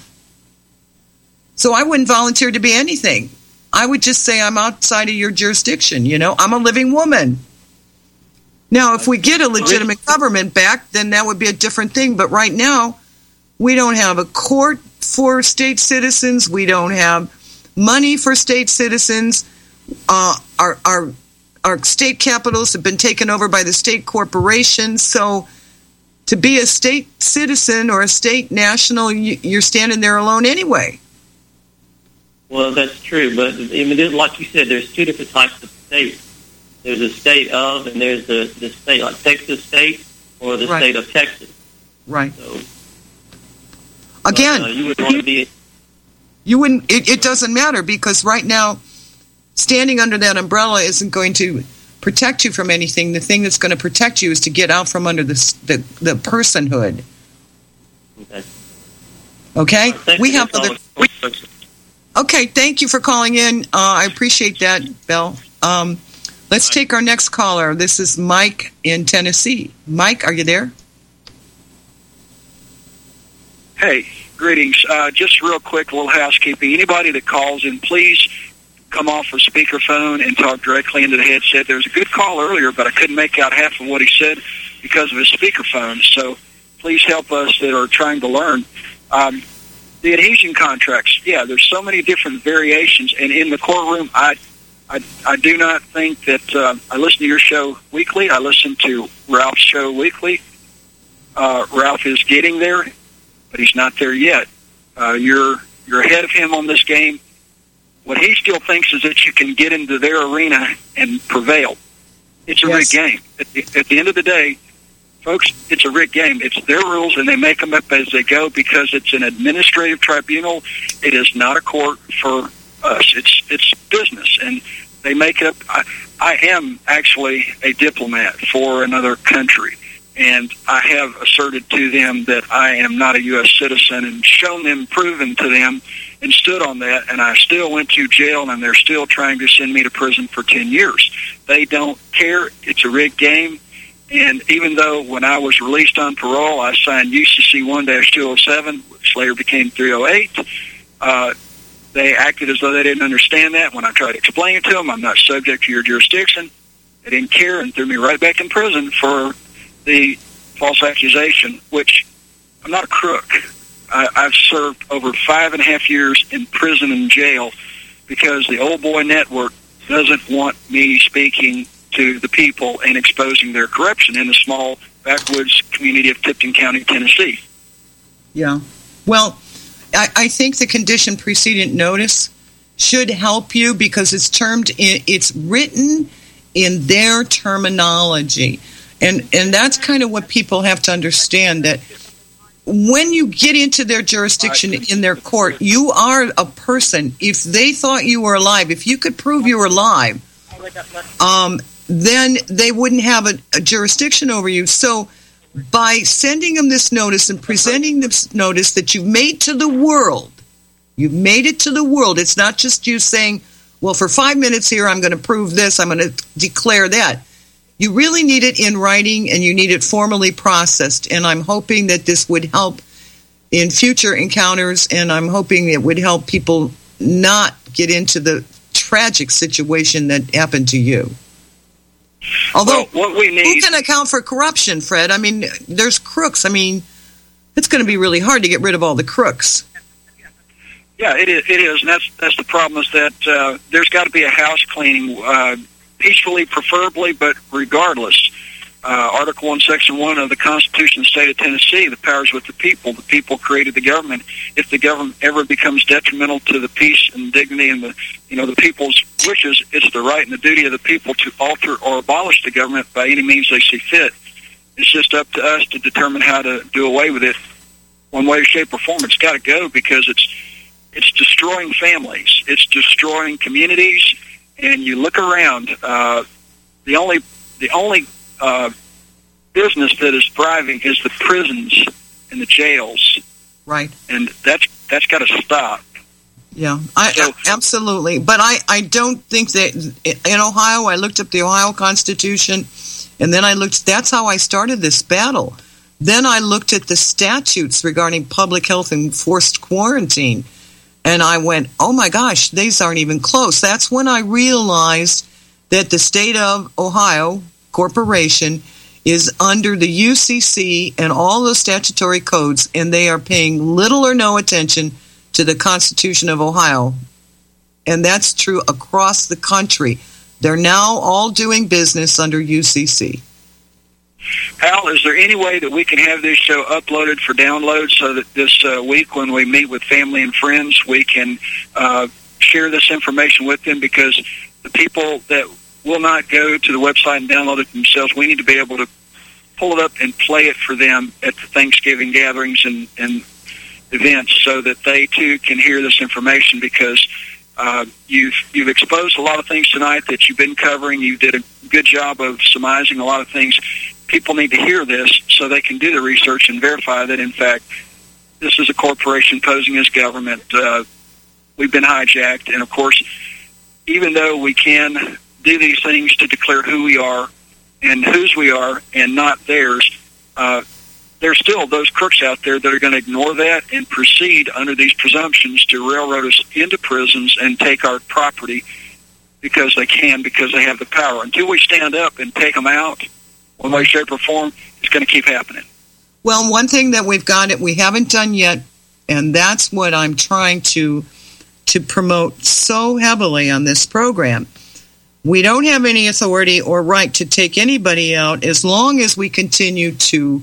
[SPEAKER 1] So I wouldn't volunteer to be anything. I would just say I'm outside of your jurisdiction. You know, I'm a living woman. Now, if we get a legitimate government back, then that would be a different thing. But right now, we don't have a court for state citizens. We don't have money for state citizens. Uh, our, our, our state capitals have been taken over by the state corporations. So to be a state citizen or a state national, you're standing there alone anyway.
[SPEAKER 5] Well, that's true, but I mean, like you said, there's two different types of states. There's a state of, and there's the, the state, like Texas state or the right. state of Texas.
[SPEAKER 1] Right.
[SPEAKER 5] So,
[SPEAKER 1] Again,
[SPEAKER 5] but, uh, you would want to be.
[SPEAKER 1] You wouldn't. It, it doesn't matter because right now, standing under that umbrella isn't going to protect you from anything. The thing that's going to protect you is to get out from under the the, the personhood.
[SPEAKER 5] Okay.
[SPEAKER 1] Okay.
[SPEAKER 5] Right,
[SPEAKER 1] we have other. We, Okay, thank you for calling in. Uh, I appreciate that, Bill. Um, let's take our next caller. This is Mike in Tennessee. Mike, are you there?
[SPEAKER 15] Hey, greetings. Uh, just real quick, a little housekeeping. Anybody that calls in, please come off a speakerphone and talk directly into the headset. There was a good call earlier, but I couldn't make out half of what he said because of his speakerphone. So please help us that are trying to learn. Um, The adhesion contracts, yeah, there's so many different variations, and in the courtroom, I, I, I do not think that uh, I listen to your show weekly. I listen to Ralph's show weekly. Uh, Ralph is getting there, but he's not there yet. Uh, you're you're ahead of him on this game. What he still thinks is that you can get into their arena and prevail. It's a yes. rigged game. At the, at the end of the day, folks, it's a rigged game. It's their rules, and they make them up as they go because it's an administrative tribunal. It is not a court for us. It's it's business, and they make it up. I, I am actually a diplomat for another country, and I have asserted to them that I am not a U S citizen and shown them, proven to them, and stood on that, and I still went to jail, and they're still trying to send me to prison for ten years. They don't care. It's a rigged game. And even though when I was released on parole, I signed U C C one dash two oh seven, which later became three oh eight, uh, they acted as though they didn't understand that. When I tried to explain it to them, I'm not subject to your jurisdiction, they didn't care and threw me right back in prison for the false accusation, which I'm not a crook. I, I've served over five and a half years in prison and jail because the Old Boy Network doesn't want me speaking to the people and exposing their corruption in the small backwoods community of Tipton County, Tennessee.
[SPEAKER 1] Yeah. Well, I, I think the condition precedent notice should help you because it's termed, in, it's written in their terminology. And, and that's kind of what people have to understand, that when you get into their jurisdiction in their court, you are a person. If they thought you were alive, if you could prove you were alive, um, then they wouldn't have a, a jurisdiction over you. So by sending them this notice and presenting this notice that you've made to the world, you've made it to the world. It's not just you saying, well, for five minutes here, I'm going to prove this, I'm going to declare that. You really need it in writing, and you need it formally processed. And I'm hoping that this would help in future encounters, and I'm hoping it would help people not get into the tragic situation that happened to you. Although,
[SPEAKER 15] well, what we need,
[SPEAKER 1] who can account for corruption, Fred? I mean, there's crooks. I mean, it's going to be really hard to get rid of all the crooks.
[SPEAKER 15] Yeah, it is, it is, and that's that's the problem, is that uh, there's got to be a house cleaning, uh, peacefully, preferably, but regardless. Uh, Article one, Section one of the Constitution of the State of Tennessee, the power is with the people. The people created the government. If the government ever becomes detrimental to the peace and dignity and the, you know, the people's wishes, it's the right and the duty of the people to alter or abolish the government by any means they see fit. It's just up to us to determine how to do away with it, one way, shape, or form. It's got to go because it's it's destroying families. It's destroying communities. And you look around, uh, the only the only uh, business that is thriving is the prisons and the jails.
[SPEAKER 1] Right.
[SPEAKER 15] And that's that's got to stop.
[SPEAKER 1] Yeah, I,
[SPEAKER 15] so,
[SPEAKER 1] I, absolutely. But I, I don't think that in Ohio, I looked up the Ohio Constitution, and then I looked, that's how I started this battle. Then I looked at the statutes regarding public health and forced quarantine, and I went, oh my gosh, these aren't even close. That's when I realized that the state of Ohio Corporation is under the U C C and all those statutory codes, and they are paying little or no attention to the Constitution of Ohio. And that's true across the country. They're now all doing business under U C C.
[SPEAKER 15] Al, is there any way that we can have this show uploaded for download so that this uh, week when we meet with family and friends, we can uh, share this information with them? Because the people that will not go to the website and download it themselves, we need to be able to pull it up and play it for them at the Thanksgiving gatherings and, and events so that they, too, can hear this information, because uh, you've you've exposed a lot of things tonight that you've been covering. You did a good job of surmising a lot of things. People need to hear this so they can do the research and verify that, in fact, this is a corporation posing as government. Uh, we've been hijacked. And, of course, even though we can do these things to declare who we are and whose we are and not theirs, uh, there's still those crooks out there that are going to ignore that and proceed under these presumptions to railroad us into prisons and take our property because they can, because they have the power. Until we stand up and take them out, one way, shape, or form, it's going to keep happening.
[SPEAKER 1] Well, one thing that we've got it we haven't done yet, and that's what I'm trying to to promote so heavily on this program. We don't have any authority or right to take anybody out as long as we continue to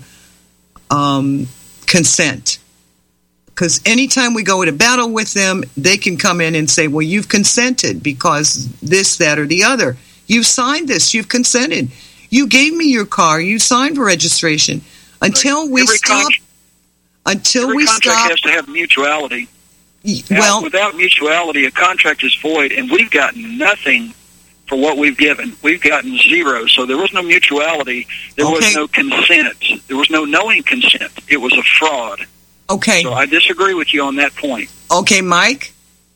[SPEAKER 1] um, consent. Because anytime we go into battle with them, they can come in and say, well, you've consented because this, that, or the other. You've signed this. You've consented. You gave me your car. You signed for registration. Until we
[SPEAKER 15] every
[SPEAKER 1] stop.
[SPEAKER 15] Con-
[SPEAKER 1] until
[SPEAKER 15] every
[SPEAKER 1] we
[SPEAKER 15] contract
[SPEAKER 1] stop.
[SPEAKER 15] has to have mutuality.
[SPEAKER 1] Well,
[SPEAKER 15] now, without mutuality, a contract is void, and we've gotten nothing for what we've given. We've gotten zero. So there was no mutuality. There
[SPEAKER 1] okay.
[SPEAKER 15] was no consent. There was no knowing consent. It was a fraud.
[SPEAKER 1] Okay.
[SPEAKER 15] So I disagree with you on that point.
[SPEAKER 1] Okay, Mike.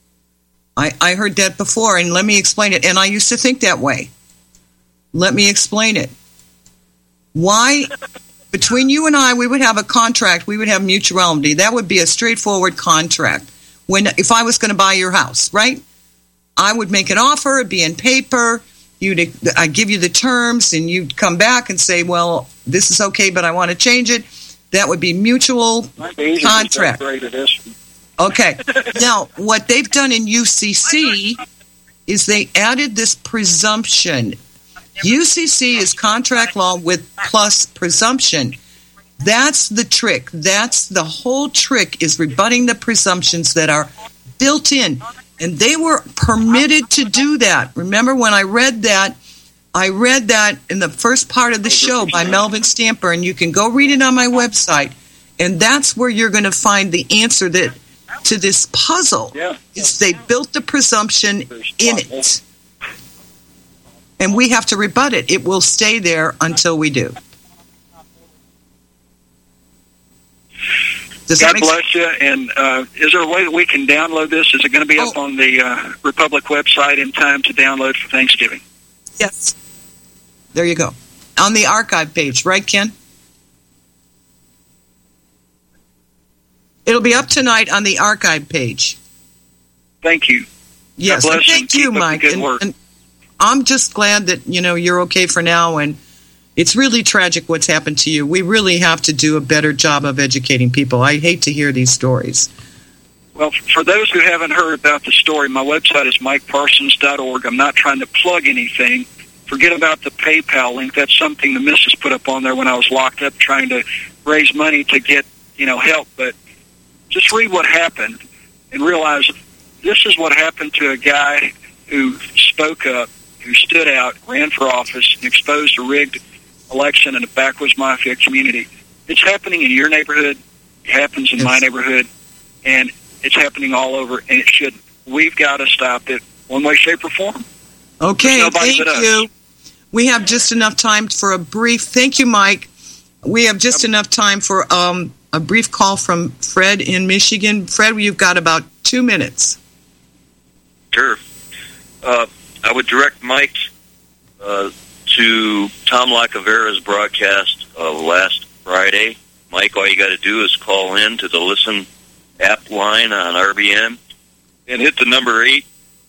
[SPEAKER 1] I, I heard that before, and let me explain it. And I used to think that way. Let me explain it. Why, between you and I, we would have a contract. We would have mutuality. That would be a straightforward contract. When, if I was going to buy your house, right? I would make an offer. It'd be in paper. You'd, I'd give you the terms, and you'd come back and say, well, this is okay, but I want to change it. That would be mutual contract. Okay. Now, what they've done in U C C is they added this presumption. U C C is contract law with plus presumption. That's the trick. That's the whole trick, is rebutting the presumptions that are built in. And they were permitted to do that. Remember when I read that, I read that in the first part of the show by Melvin Stamper, and you can go read it on my website. And that's where you're going to find the answer that to this puzzle. Yeah. Is they built the presumption in it. And we have to rebut it. It will stay there until we do. Does
[SPEAKER 15] God bless you. And uh, is there a way that we can download this? Is it going to be oh. up on the uh, Republic website in time to download for Thanksgiving?
[SPEAKER 1] Yes. There you go. On the archive page, right, Ken? It'll be up tonight on the archive page.
[SPEAKER 15] Thank you.
[SPEAKER 1] Yes,
[SPEAKER 15] God bless
[SPEAKER 1] thank you, Mike.
[SPEAKER 15] Good
[SPEAKER 1] and,
[SPEAKER 15] work.
[SPEAKER 1] and I'm just glad that, you know, you're okay for now, and it's really tragic what's happened to you. We really have to do a better job of educating people. I hate to hear these stories.
[SPEAKER 15] Well, for those who haven't heard about the story, my website is mike parsons dot org. I'm not trying to plug anything. Forget about the PayPal link. That's something the missus put up on there when I was locked up trying to raise money to get, you know, help. But just read what happened and realize this is what happened to a guy who spoke up, who stood out, ran for office, and exposed a rigged election in a backwards mafia community. It's happening in your neighborhood. It happens in yes. my neighborhood. And it's happening all over, and it shouldn't. We've got to stop it one way, shape, or form.
[SPEAKER 1] Okay, thank you. We have just enough time for a brief... Thank you, Mike. We have just yep. enough time for um, a brief call from Fred in Michigan. Fred, you've got about two minutes.
[SPEAKER 16] Sure. Uh, I would direct Mike uh, to Tom Lacavera's broadcast of last Friday. Mike, all you got to do is call in to the Listen app line on R B N and hit the number eight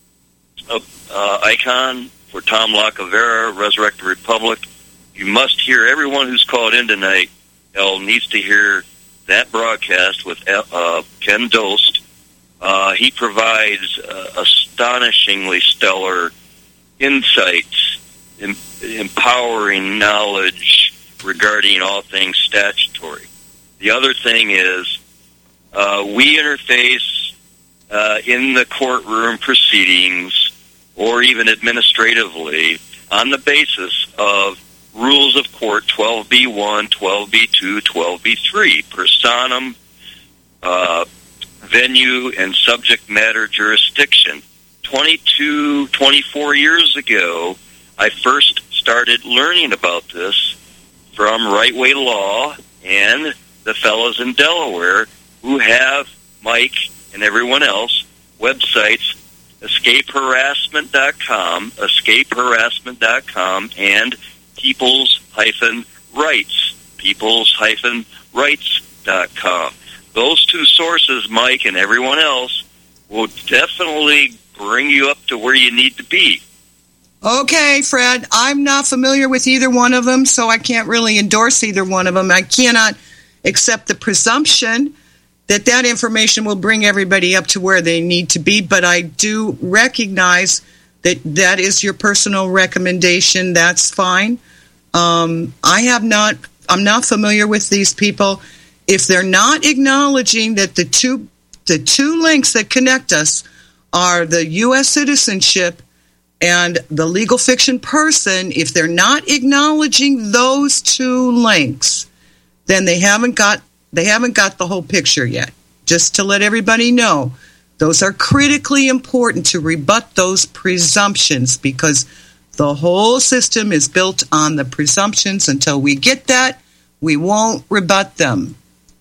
[SPEAKER 16] uh, uh, icon for Tom Lacavera, Resurrect the Republic. You must hear, everyone who's called in tonight, El, needs to hear that broadcast with uh, Ken Dost. Uh, he provides uh, astonishingly stellar insights, em- empowering knowledge regarding all things statutory. The other thing is, uh, we interface uh, in the courtroom proceedings or even administratively on the basis of rules of court twelve B one, twelve B two, twelve B three, personam, uh, venue, and subject matter jurisdiction. twenty-two, twenty-four years ago, I first started learning about this from Right Way Law and the fellows in Delaware who have, Mike and everyone else, websites, escape harassment dot com, escape harassment dot com, and peoples rights, peoples rights dot com. Those two sources, Mike and everyone else, will definitely bring you up to where you need to be.
[SPEAKER 1] Okay, Fred, I'm not familiar with either one of them, so I can't really endorse either one of them. I cannot accept the presumption that that information will bring everybody up to where they need to be, but I do recognize that that is your personal recommendation. That's fine. Um, I have not, I'm not familiar with these people. If they're not acknowledging that the two, the two links that connect us are the U S citizenship and the legal fiction person, if they're not acknowledging those two links, then they haven't got they haven't got the whole picture yet. Just to let everybody know, those are critically important to rebut those presumptions, because the whole system is built on the presumptions. Until we get that, we won't rebut them.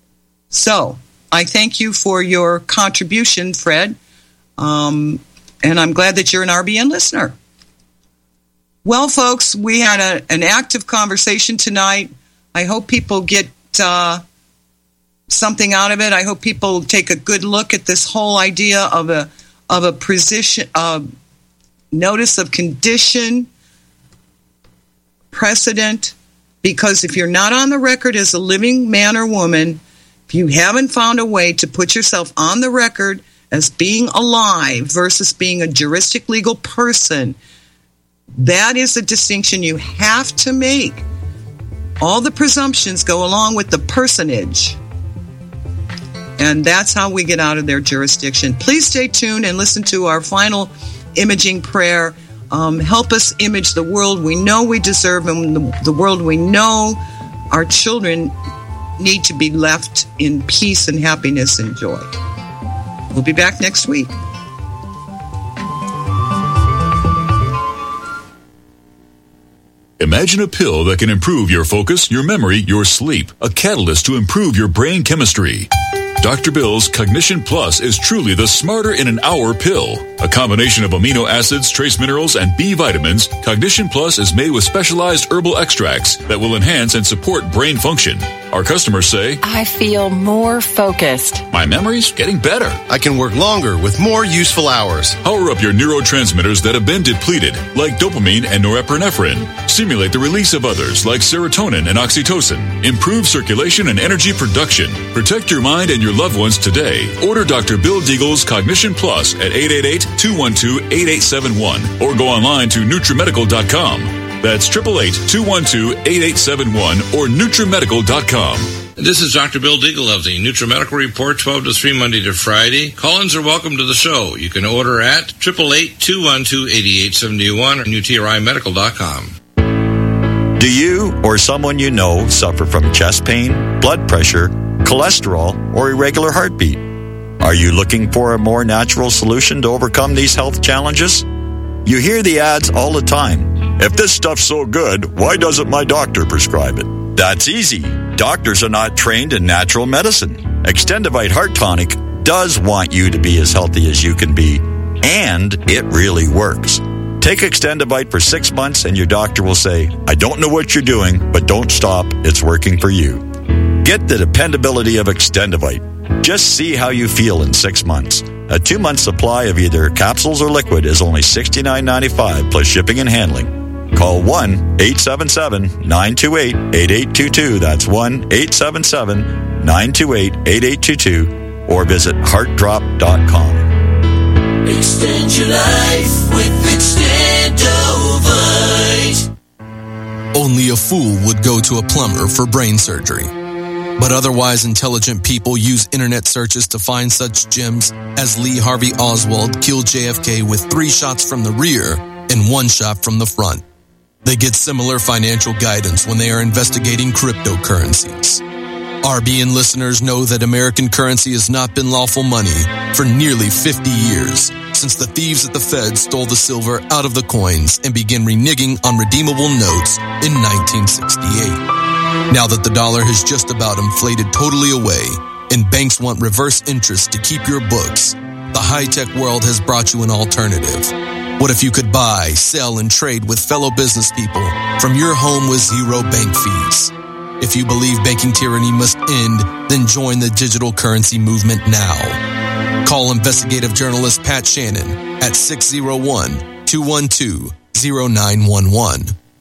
[SPEAKER 1] So I thank you for your contribution, Fred. Um, and I'm glad that you're an R B N listener. Well, folks, we had a, an active conversation tonight. I hope people get uh, something out of it. I hope people take a good look at this whole idea of a of a position, uh, notice of condition, precedent. Because if you're not on the record as a living man or woman, if you haven't found a way to put yourself on the record as being alive versus being a juristic legal person, that is a distinction you have to make. All the presumptions go along with the personage. And that's how we get out of their jurisdiction. Please stay tuned and listen to our final imaging prayer. Um, help us image the world we know we deserve and the, the world we know our children need to be left in peace and happiness and joy. We'll be back next week.
[SPEAKER 17] Imagine a pill that can improve your focus, your memory, your sleep. A catalyst to improve your brain chemistry. Doctor Bill's Cognition Plus is truly the smarter in an hour pill. A combination of amino acids, trace minerals, and B vitamins, Cognition Plus is made with specialized herbal extracts that will enhance and support brain function. Our customers say,
[SPEAKER 18] I feel more focused.
[SPEAKER 17] My memory's getting better.
[SPEAKER 19] I can work longer with more useful hours.
[SPEAKER 17] Power up your neurotransmitters that have been depleted, like dopamine and norepinephrine. Stimulate the release of others, like serotonin and oxytocin. Improve circulation and energy production. Protect your mind and your loved ones today. Order Doctor Bill Deagle's Cognition Plus at eight eight eight, two one two, eight eight seven one or go online to NutriMedical dot com. That's eight eight eight, two one two, eight eight seven one or NutriMedical dot com.
[SPEAKER 20] This is Doctor Bill Deagle of the NutriMedical Report, twelve to three, Monday to Friday. Call-ins are welcome to the show. You can order at eight eight eight, two one two, eight eight seven one or N U T R I medical dot com.
[SPEAKER 8] Do you or someone you know suffer from chest pain, blood pressure, cholesterol, or irregular heartbeat? Are you looking for a more natural solution to overcome these health challenges? You hear the ads all the time. If this stuff's so good, why doesn't my doctor prescribe it? That's easy. Doctors are not trained in natural medicine. Extendivite Heart Tonic does want you to be as healthy as you can be, and it really works. Take Extendivite for six months and your doctor will say, I don't know what you're doing, but don't stop. It's working for you. Get the dependability of Extendivite. Just see how you feel in six months. A two-month supply of either capsules or liquid is only sixty-nine ninety-five plus shipping and handling. Call one eight seven seven, nine two eight, eight eight two two. That's one eight seven seven, nine two eight, eight eight two two or visit heart drop dot com.
[SPEAKER 9] Extend your life with Extendovite.
[SPEAKER 21] Only a fool would go to a plumber for brain surgery. But otherwise intelligent people use internet searches to find such gems as Lee Harvey Oswald killed J F K with three shots from the rear and one shot from the front. They get similar financial guidance when they are investigating cryptocurrencies. R B N listeners know that American currency has not been lawful money for nearly fifty years, since the thieves at the Fed stole the silver out of the coins and began reneging on redeemable notes in nineteen sixty-eight. Now that the dollar has just about inflated totally away and banks want reverse interest to keep your books, the high-tech world has brought you an alternative. What if you could buy, sell, and trade with fellow business people from your home with zero bank fees? If you believe banking tyranny must end, then join the digital currency movement now. Call investigative journalist Pat Shannon at six oh one, two one two, oh nine one one.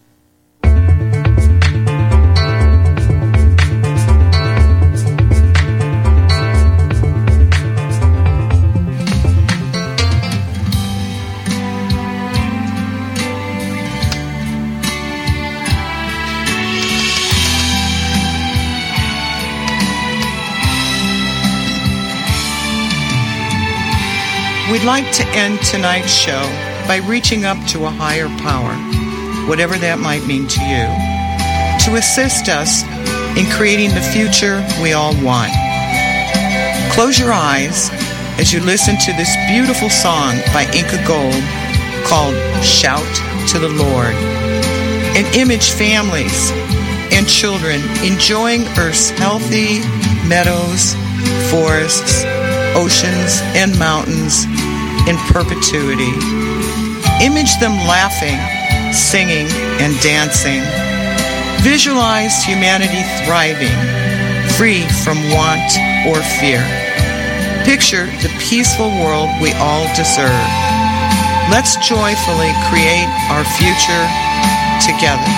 [SPEAKER 1] We'd like to end tonight's show by reaching up to a higher power, whatever that might mean to you, to assist us in creating the future we all want. Close your eyes as you listen to this beautiful song by Inca Gold called Shout to the Lord, and image families and children enjoying Earth's healthy meadows, forests, oceans, and mountains in perpetuity. Image them laughing, singing, and dancing. Visualize humanity thriving, free from want or fear. Picture the peaceful world we all deserve. Let's joyfully create our future together.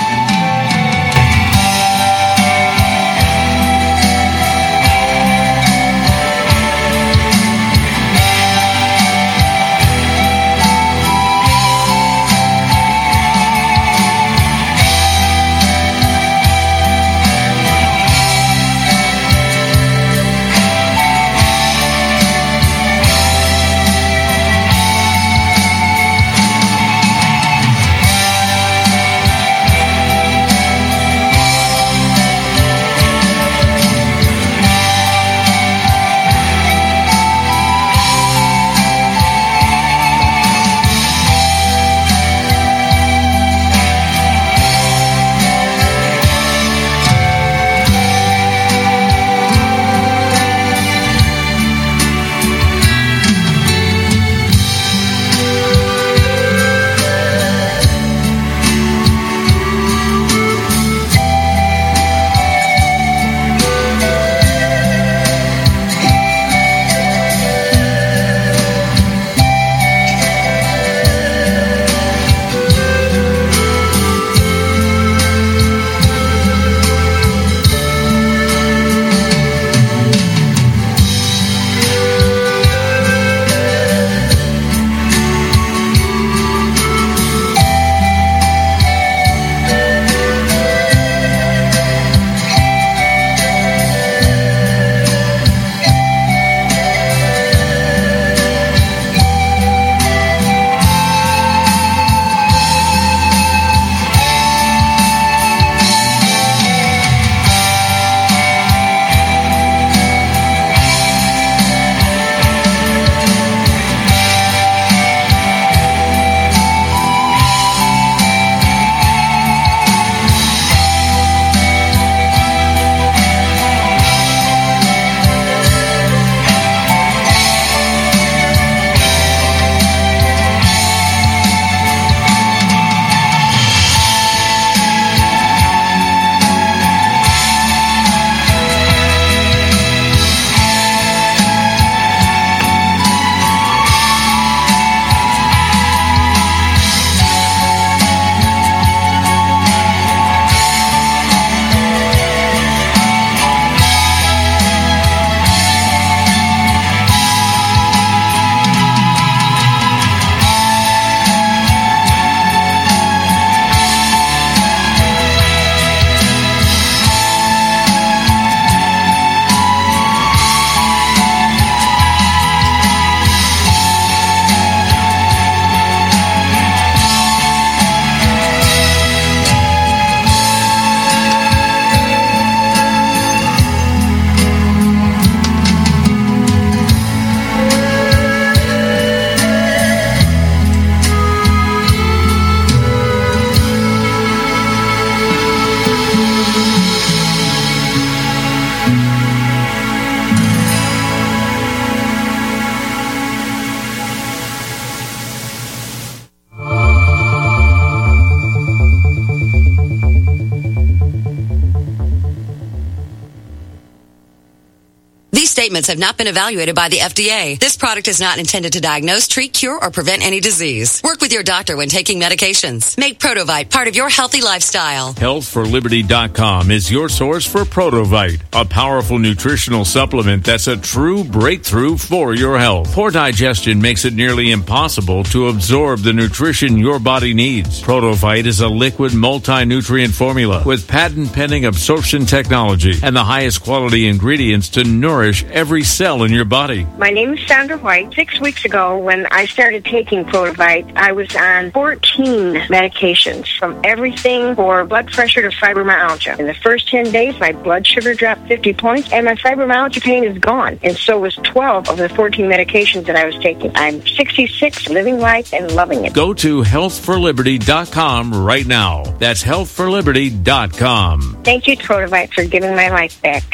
[SPEAKER 2] Statements have not been evaluated by the F D A. This product is not intended to diagnose, treat, cure, or prevent any disease. Work with your doctor when taking medications. Make Protovite part of your healthy lifestyle.
[SPEAKER 22] health for liberty dot com is your source for Protovite, a powerful nutritional supplement that's a true breakthrough for your health. Poor digestion makes it nearly impossible to absorb the nutrition your body needs. Protovite is a liquid multi-nutrient formula with patent-pending absorption technology and the highest quality ingredients to nourish every cell in your body.
[SPEAKER 23] My name is Sandra White. Six weeks ago, when I started taking Protovite, I was on fourteen medications, from everything for blood pressure to fibromyalgia. In the first ten days, my blood sugar dropped fifty points, and my fibromyalgia pain is gone. And so was twelve of the fourteen medications that I was taking. I'm sixty-six, living life and loving it.
[SPEAKER 22] Go to health for liberty dot com right now. That's health for liberty dot com.
[SPEAKER 23] Thank you, Protovite, for giving my life back.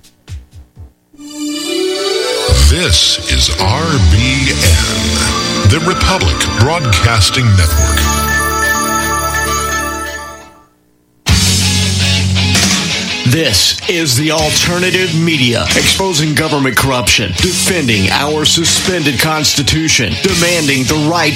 [SPEAKER 24] This is R B N, the Republic Broadcasting Network.
[SPEAKER 3] This is the alternative media, exposing government corruption, defending our suspended Constitution, demanding the right